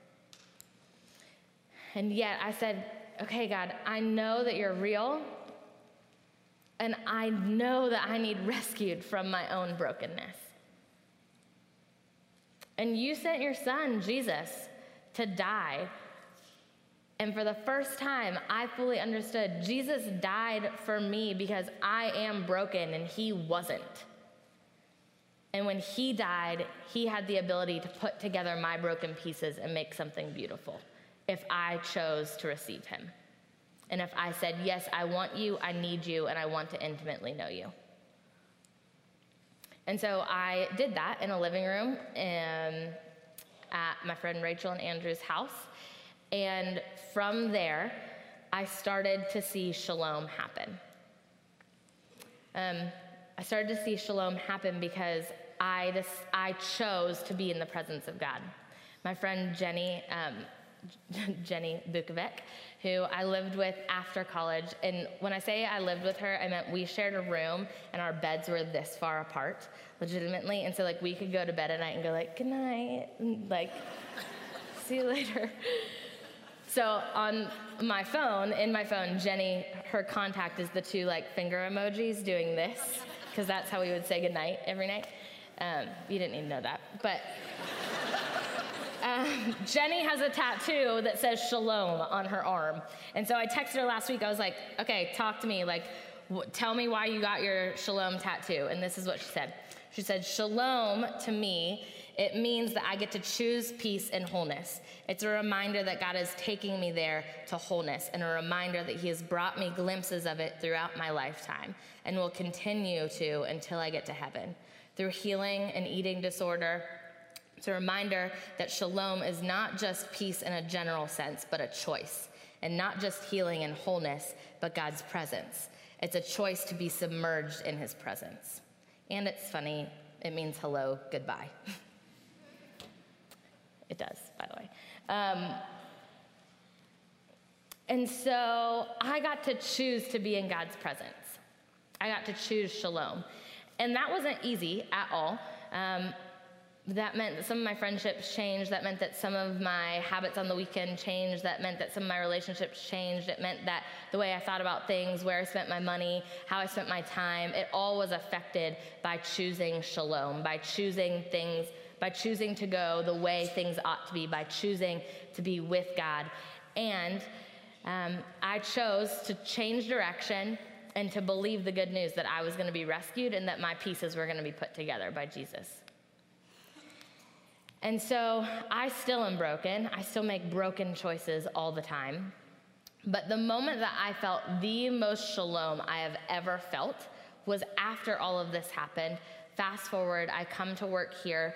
And yet I said, okay, God, I know that you're real, and I know that I need rescued from my own brokenness. And you sent your son, Jesus, to die. And for the first time, I fully understood Jesus died for me because I am broken and he wasn't. And when he died, he had the ability to put together my broken pieces and make something beautiful if I chose to receive him. And if I said, yes, I want you, I need you, and I want to intimately know you. And so I did that in a living room at my friend Rachel and Andrew's house. And from there, I started to see shalom happen. I started to see shalom happen because I chose to be in the presence of God. My friend Jenny Bukovic, who I lived with after college, and when I say I lived with her, I meant we shared a room and our beds were this far apart, legitimately, and so like we could go to bed at night and go like, good night, and, like, see you later. So on my phone, in my phone, Jenny, her contact is the two like finger emojis doing this, because that's how we would say goodnight every night. You didn't need to know that, but Jenny has a tattoo that says shalom on her arm. And so I texted her last week. I was like, okay, talk to me. Like, tell me why you got your shalom tattoo. And this is what she said. She said, shalom to me, it means that I get to choose peace and wholeness. It's a reminder that God is taking me there to wholeness, and a reminder that he has brought me glimpses of it throughout my lifetime and will continue to until I get to heaven. Through healing and eating disorder, it's a reminder that shalom is not just peace in a general sense, but a choice. And not just healing and wholeness, but God's presence. It's a choice to be submerged in his presence. And it's funny, it means hello, goodbye. It does, by the way. And so I got to choose to be in God's presence. I got to choose shalom. And that wasn't easy at all. That meant that some of my friendships changed. That meant that some of my habits on the weekend changed. That meant that some of my relationships changed. It meant that the way I thought about things, where I spent my money, how I spent my time, it all was affected by choosing shalom, by choosing things, by choosing to go the way things ought to be, by choosing to be with God. And I chose to change direction and to believe the good news that I was going to be rescued and that my pieces were going to be put together by Jesus. And so I still am broken. I still make broken choices all the time. But the moment that I felt the most shalom I have ever felt was after all of this happened. Fast forward, I come to work here.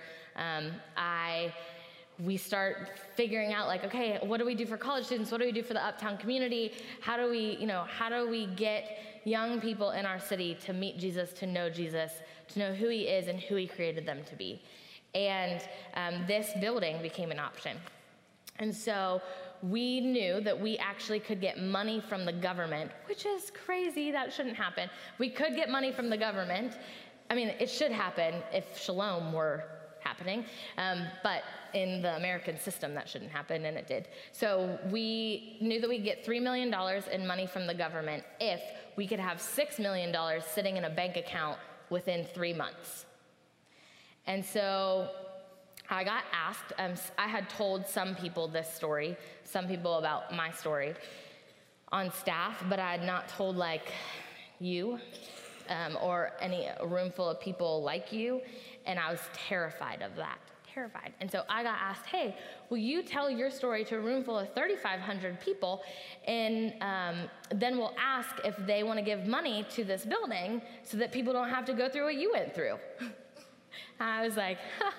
We start figuring out, like, okay, what do we do for college students? What do we do for the Uptown community? How do we get young people in our city to meet Jesus, to know who he is and who he created them to be? And this building became an option. And so we knew that we actually could get money from the government, which is crazy. That shouldn't happen. We could get money from the government. I mean, it should happen if shalom were happening. But in the American system, that shouldn't happen, and it did. So we knew that we'd get $3 million in money from the government if we could have $6 million sitting in a bank account within 3 months. And so I got asked, I had told some people this story, some people about my story on staff, but I had not told like you or a room full of people like you, and I was terrified of that, terrified. And so I got asked, hey, will you tell your story to a room full of 3,500 people, and then we'll ask if they want to give money to this building so that people don't have to go through what you went through. And I was like,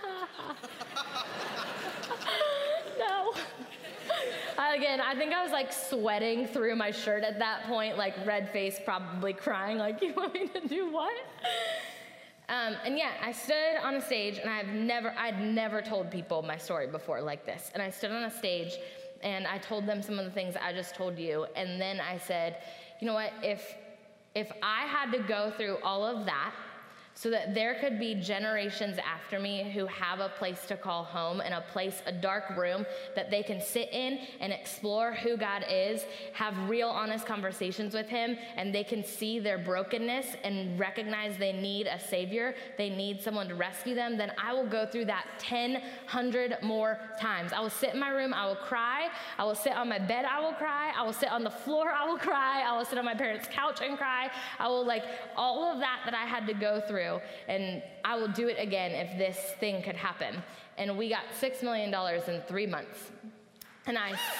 no. Again, I think I was like sweating through my shirt at that point, like red face, probably crying, like, you want me to do what? And yeah, I stood on a stage, and I'd never told people my story before like this. And I stood on a stage, and I told them some of the things I just told you. And then I said, you know what, if I had to go through all of that so that there could be generations after me who have a place to call home and a dark room that they can sit in and explore who God is, have real honest conversations with him, and they can see their brokenness and recognize they need a savior, they need someone to rescue them, then I will go through that 100 more times. I will sit in my room, I will cry, I will sit on my bed, I will cry, I will sit on the floor, I will cry, I will sit on my parents' couch and cry, I will all of that I had to go through. And I will do it again if this thing could happen. And we got $6 million in 3 months. And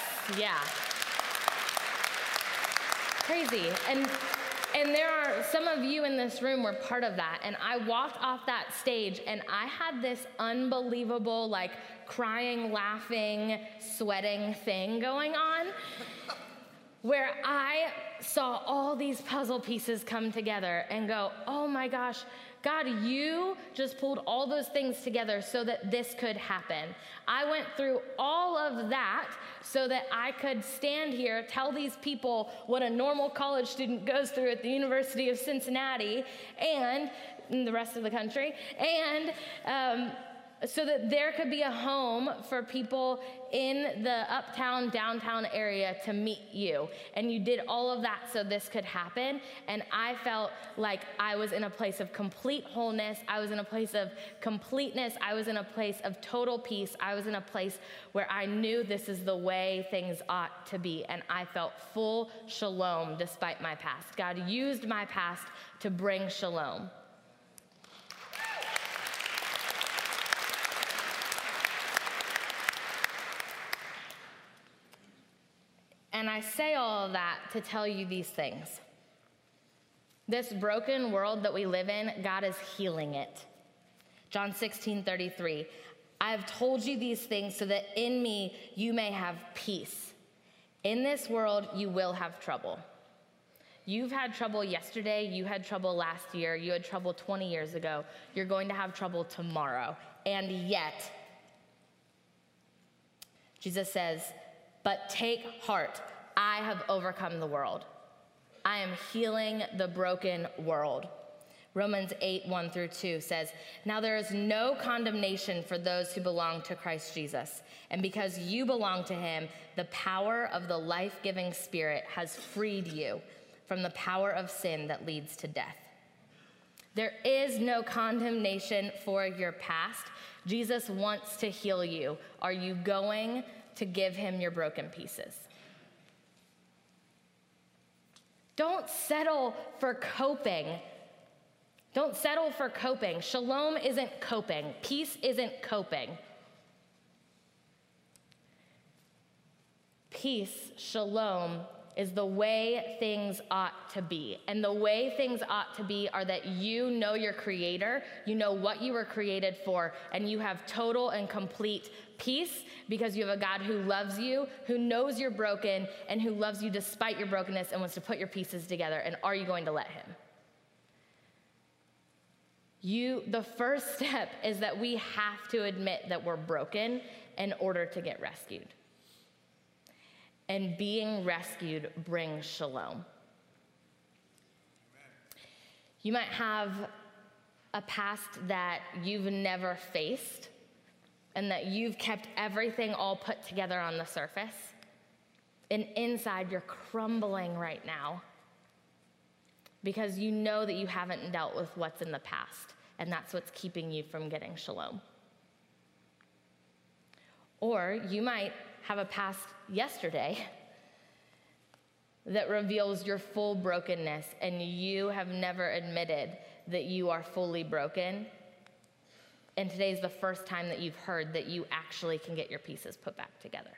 crazy. And there are some of you in this room were part of that. And I walked off that stage, and I had this unbelievable, crying, laughing, sweating thing going on where I saw all these puzzle pieces come together and go, oh my gosh, God, you just pulled all those things together so that this could happen. I went through all of that so that I could stand here, tell these people what a normal college student goes through at the University of Cincinnati and in the rest of the country, and so that there could be a home for people in the uptown, downtown area to meet you. And you did all of that so this could happen. And I felt like I was in a place of complete wholeness. I was in a place of completeness. I was in a place of total peace. I was in a place where I knew this is the way things ought to be. And I felt full shalom despite my past. God used my past to bring shalom. And I say all of that to tell you these things. This broken world that we live in, God is healing it. John 16:33, I have told you these things so that in me you may have peace. In this world you will have trouble. You've had trouble yesterday, you had trouble last year, you had trouble 20 years ago. You're going to have trouble tomorrow. And yet, Jesus says, but take heart, I have overcome the world. I am healing the broken world. Romans 8:1-2 says, now there is no condemnation for those who belong to Christ Jesus. And because you belong to him, the power of the life-giving Spirit has freed you from the power of sin that leads to death. There is no condemnation for your past. Jesus wants to heal you. Are you going to give him your broken pieces? Don't settle for coping. Don't settle for coping. Shalom isn't coping. Peace isn't coping. Peace, shalom, is the way things ought to be. And the way things ought to be are that you know your Creator, you know what you were created for, and you have total and complete peace because you have a God who loves you, who knows you're broken, and who loves you despite your brokenness and wants to put your pieces together. And are you going to let him? The first step is that we have to admit that we're broken in order to get rescued. And being rescued brings shalom. You might have a past that you've never faced and that you've kept everything all put together on the surface. And inside you're crumbling right now because you know that you haven't dealt with what's in the past, and that's what's keeping you from getting shalom. Or you might have a past yesterday that reveals your full brokenness, and you have never admitted that you are fully broken. And today's the first time that you've heard that you actually can get your pieces put back together.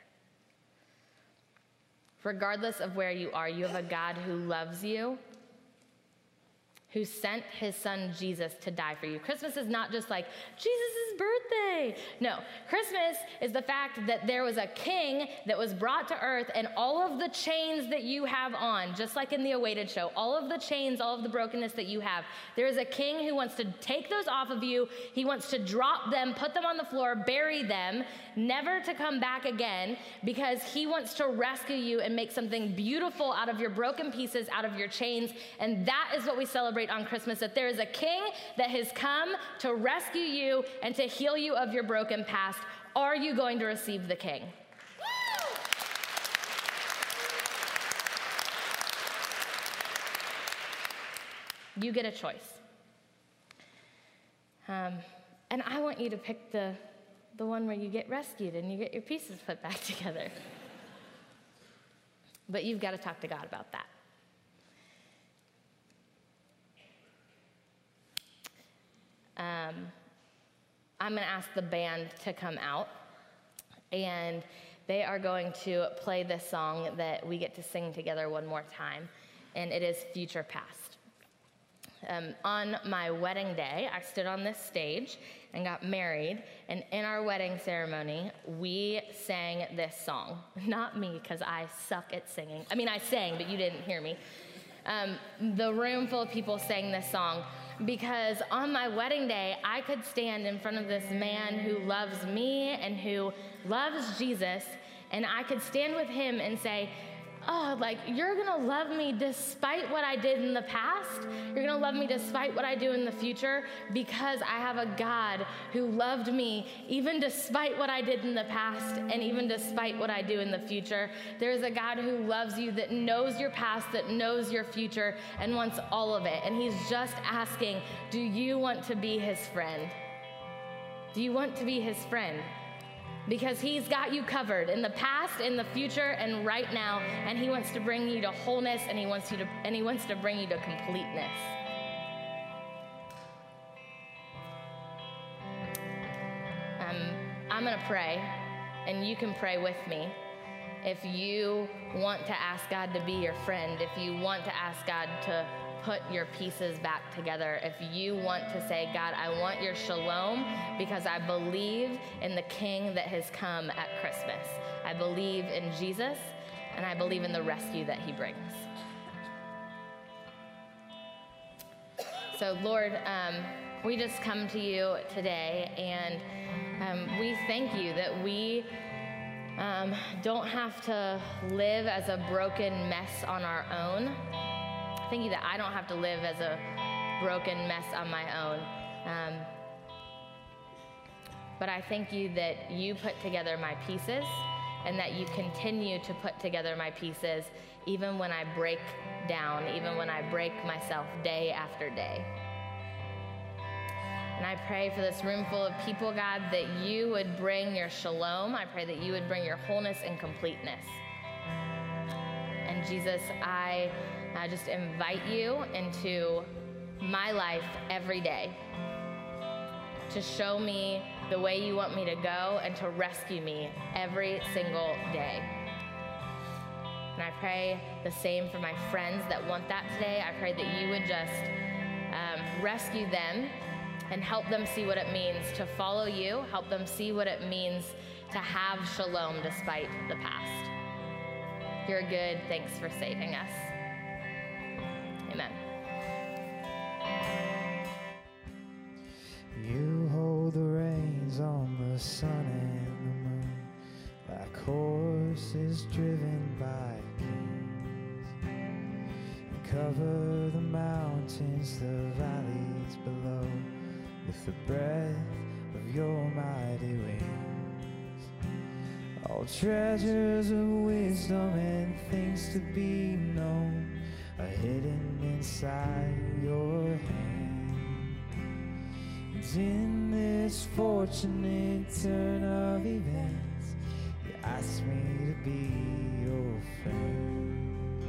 Regardless of where you are, you have a God who loves you, who sent his son Jesus to die for you. Christmas is not just like Jesus' birthday. No, Christmas is the fact that there was a king that was brought to earth, and all of the chains that you have on, just like in the Awaited show, all of the chains, all of the brokenness that you have, there is a king who wants to take those off of you. He wants to drop them, put them on the floor, bury them, never to come back again, because he wants to rescue you and make something beautiful out of your broken pieces, out of your chains. And that is what we celebrate on Christmas, that there is a king that has come to rescue you and to heal you of your broken past. Are you going to receive the king? You get a choice. And I want you to pick the one where you get rescued and you get your pieces put back together. But you've got to talk to God about that. I'm going to ask the band to come out, and they are going to play this song that we get to sing together one more time, and it is Future Past. On my wedding day, I stood on this stage and got married, and in our wedding ceremony, we sang this song. Not me, because I suck at singing. I mean, I sang, but you didn't hear me. The room full of people sang this song because on my wedding day, I could stand in front of this man who loves me and who loves Jesus, and I could stand with him and say, oh, like, you're gonna love me despite what I did in the past. You're gonna love me despite what I do in the future, because I have a God who loved me even despite what I did in the past and even despite what I do in the future. There's a God who loves you, that knows your past, that knows your future, and wants all of it. And he's just asking, do you want to be his friend? Do you want to be his friend? Because he's got you covered in the past, in the future, and right now, and he wants to bring you to wholeness, and he wants to bring you to completeness. I'm gonna pray, and you can pray with me. If you want to ask God to be your friend, if you want to ask God to put your pieces back together, if you want to say, God, I want your shalom because I believe in the King that has come at Christmas. I believe in Jesus, and I believe in the rescue that he brings. So Lord, we just come to you today, and we thank you that we don't have to live as a broken mess on our own. Thank you that I don't have to live as a broken mess on my own. But I thank you that you put together my pieces, and that you continue to put together my pieces even when I break down, even when I break myself day after day. And I pray for this room full of people, God, that you would bring your shalom. I pray that you would bring your wholeness and completeness. And Jesus, I just invite you into my life every day to show me the way you want me to go and to rescue me every single day. And I pray the same for my friends that want that today. I pray that you would just rescue them and help them see what it means to follow you, help them see what it means to have shalom despite the past. You're good. Thanks for saving us. Amen. You hold the reins on the sun and the moon, like horses driven by kings. You cover the mountains, the valleys below, with the breath of your mighty wings. All treasures of wisdom and things to be known are hidden inside your hand. And in this fortunate turn of events, you ask me to be your friend.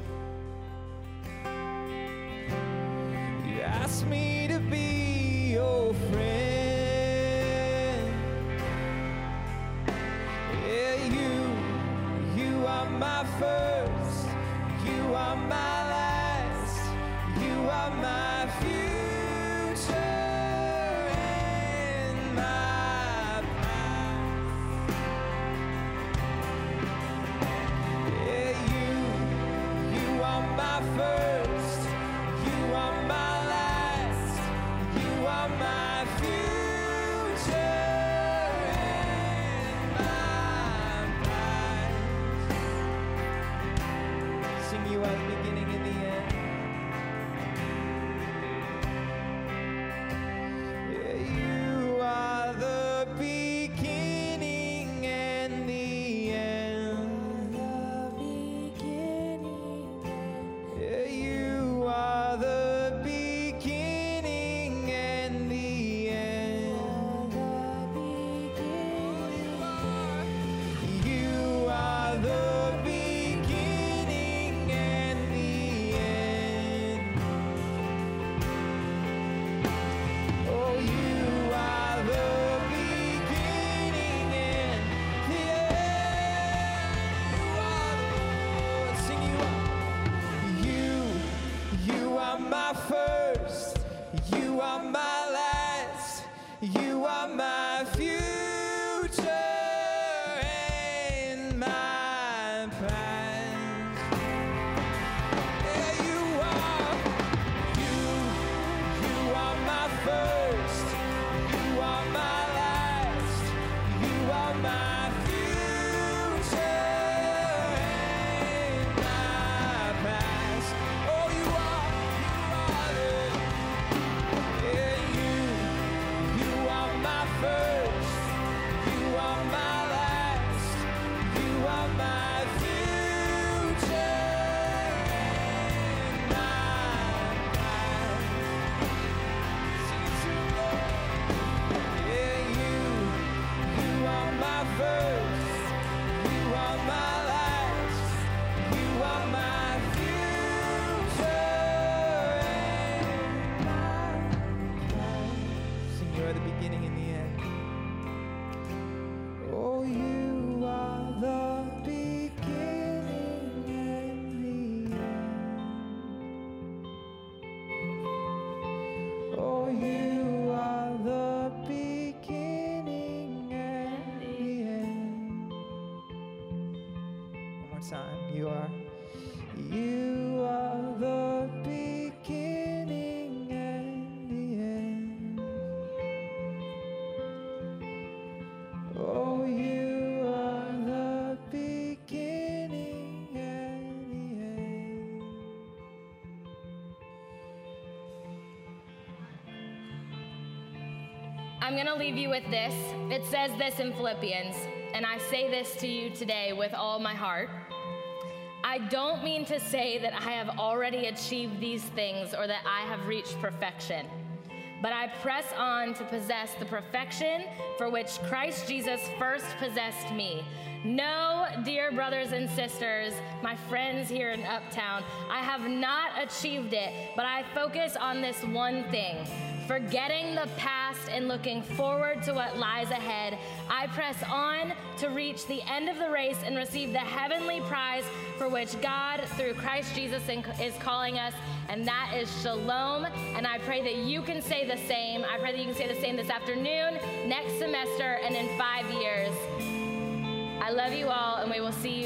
You ask me to be your friend. Yeah, you are my first, you are my last, you are my future. time. You are the beginning and the end. Oh, you are the beginning and the end. I'm going to leave you with this. It says this in Philippians, and I say this to you today with all my heart. I don't mean to say that I have already achieved these things or that I have reached perfection, but I press on to possess the perfection for which Christ Jesus first possessed me. No, dear brothers and sisters, my friends here in Uptown, I have not achieved it, but I focus on this one thing. Forgetting the past and looking forward to what lies ahead, I press on to reach the end of the race and receive the heavenly prize for which God, through Christ Jesus, is calling us, and that is shalom. And I pray that you can say the same. I pray that you can say the same this afternoon, next semester, and in 5 years. I love you all, and we will see you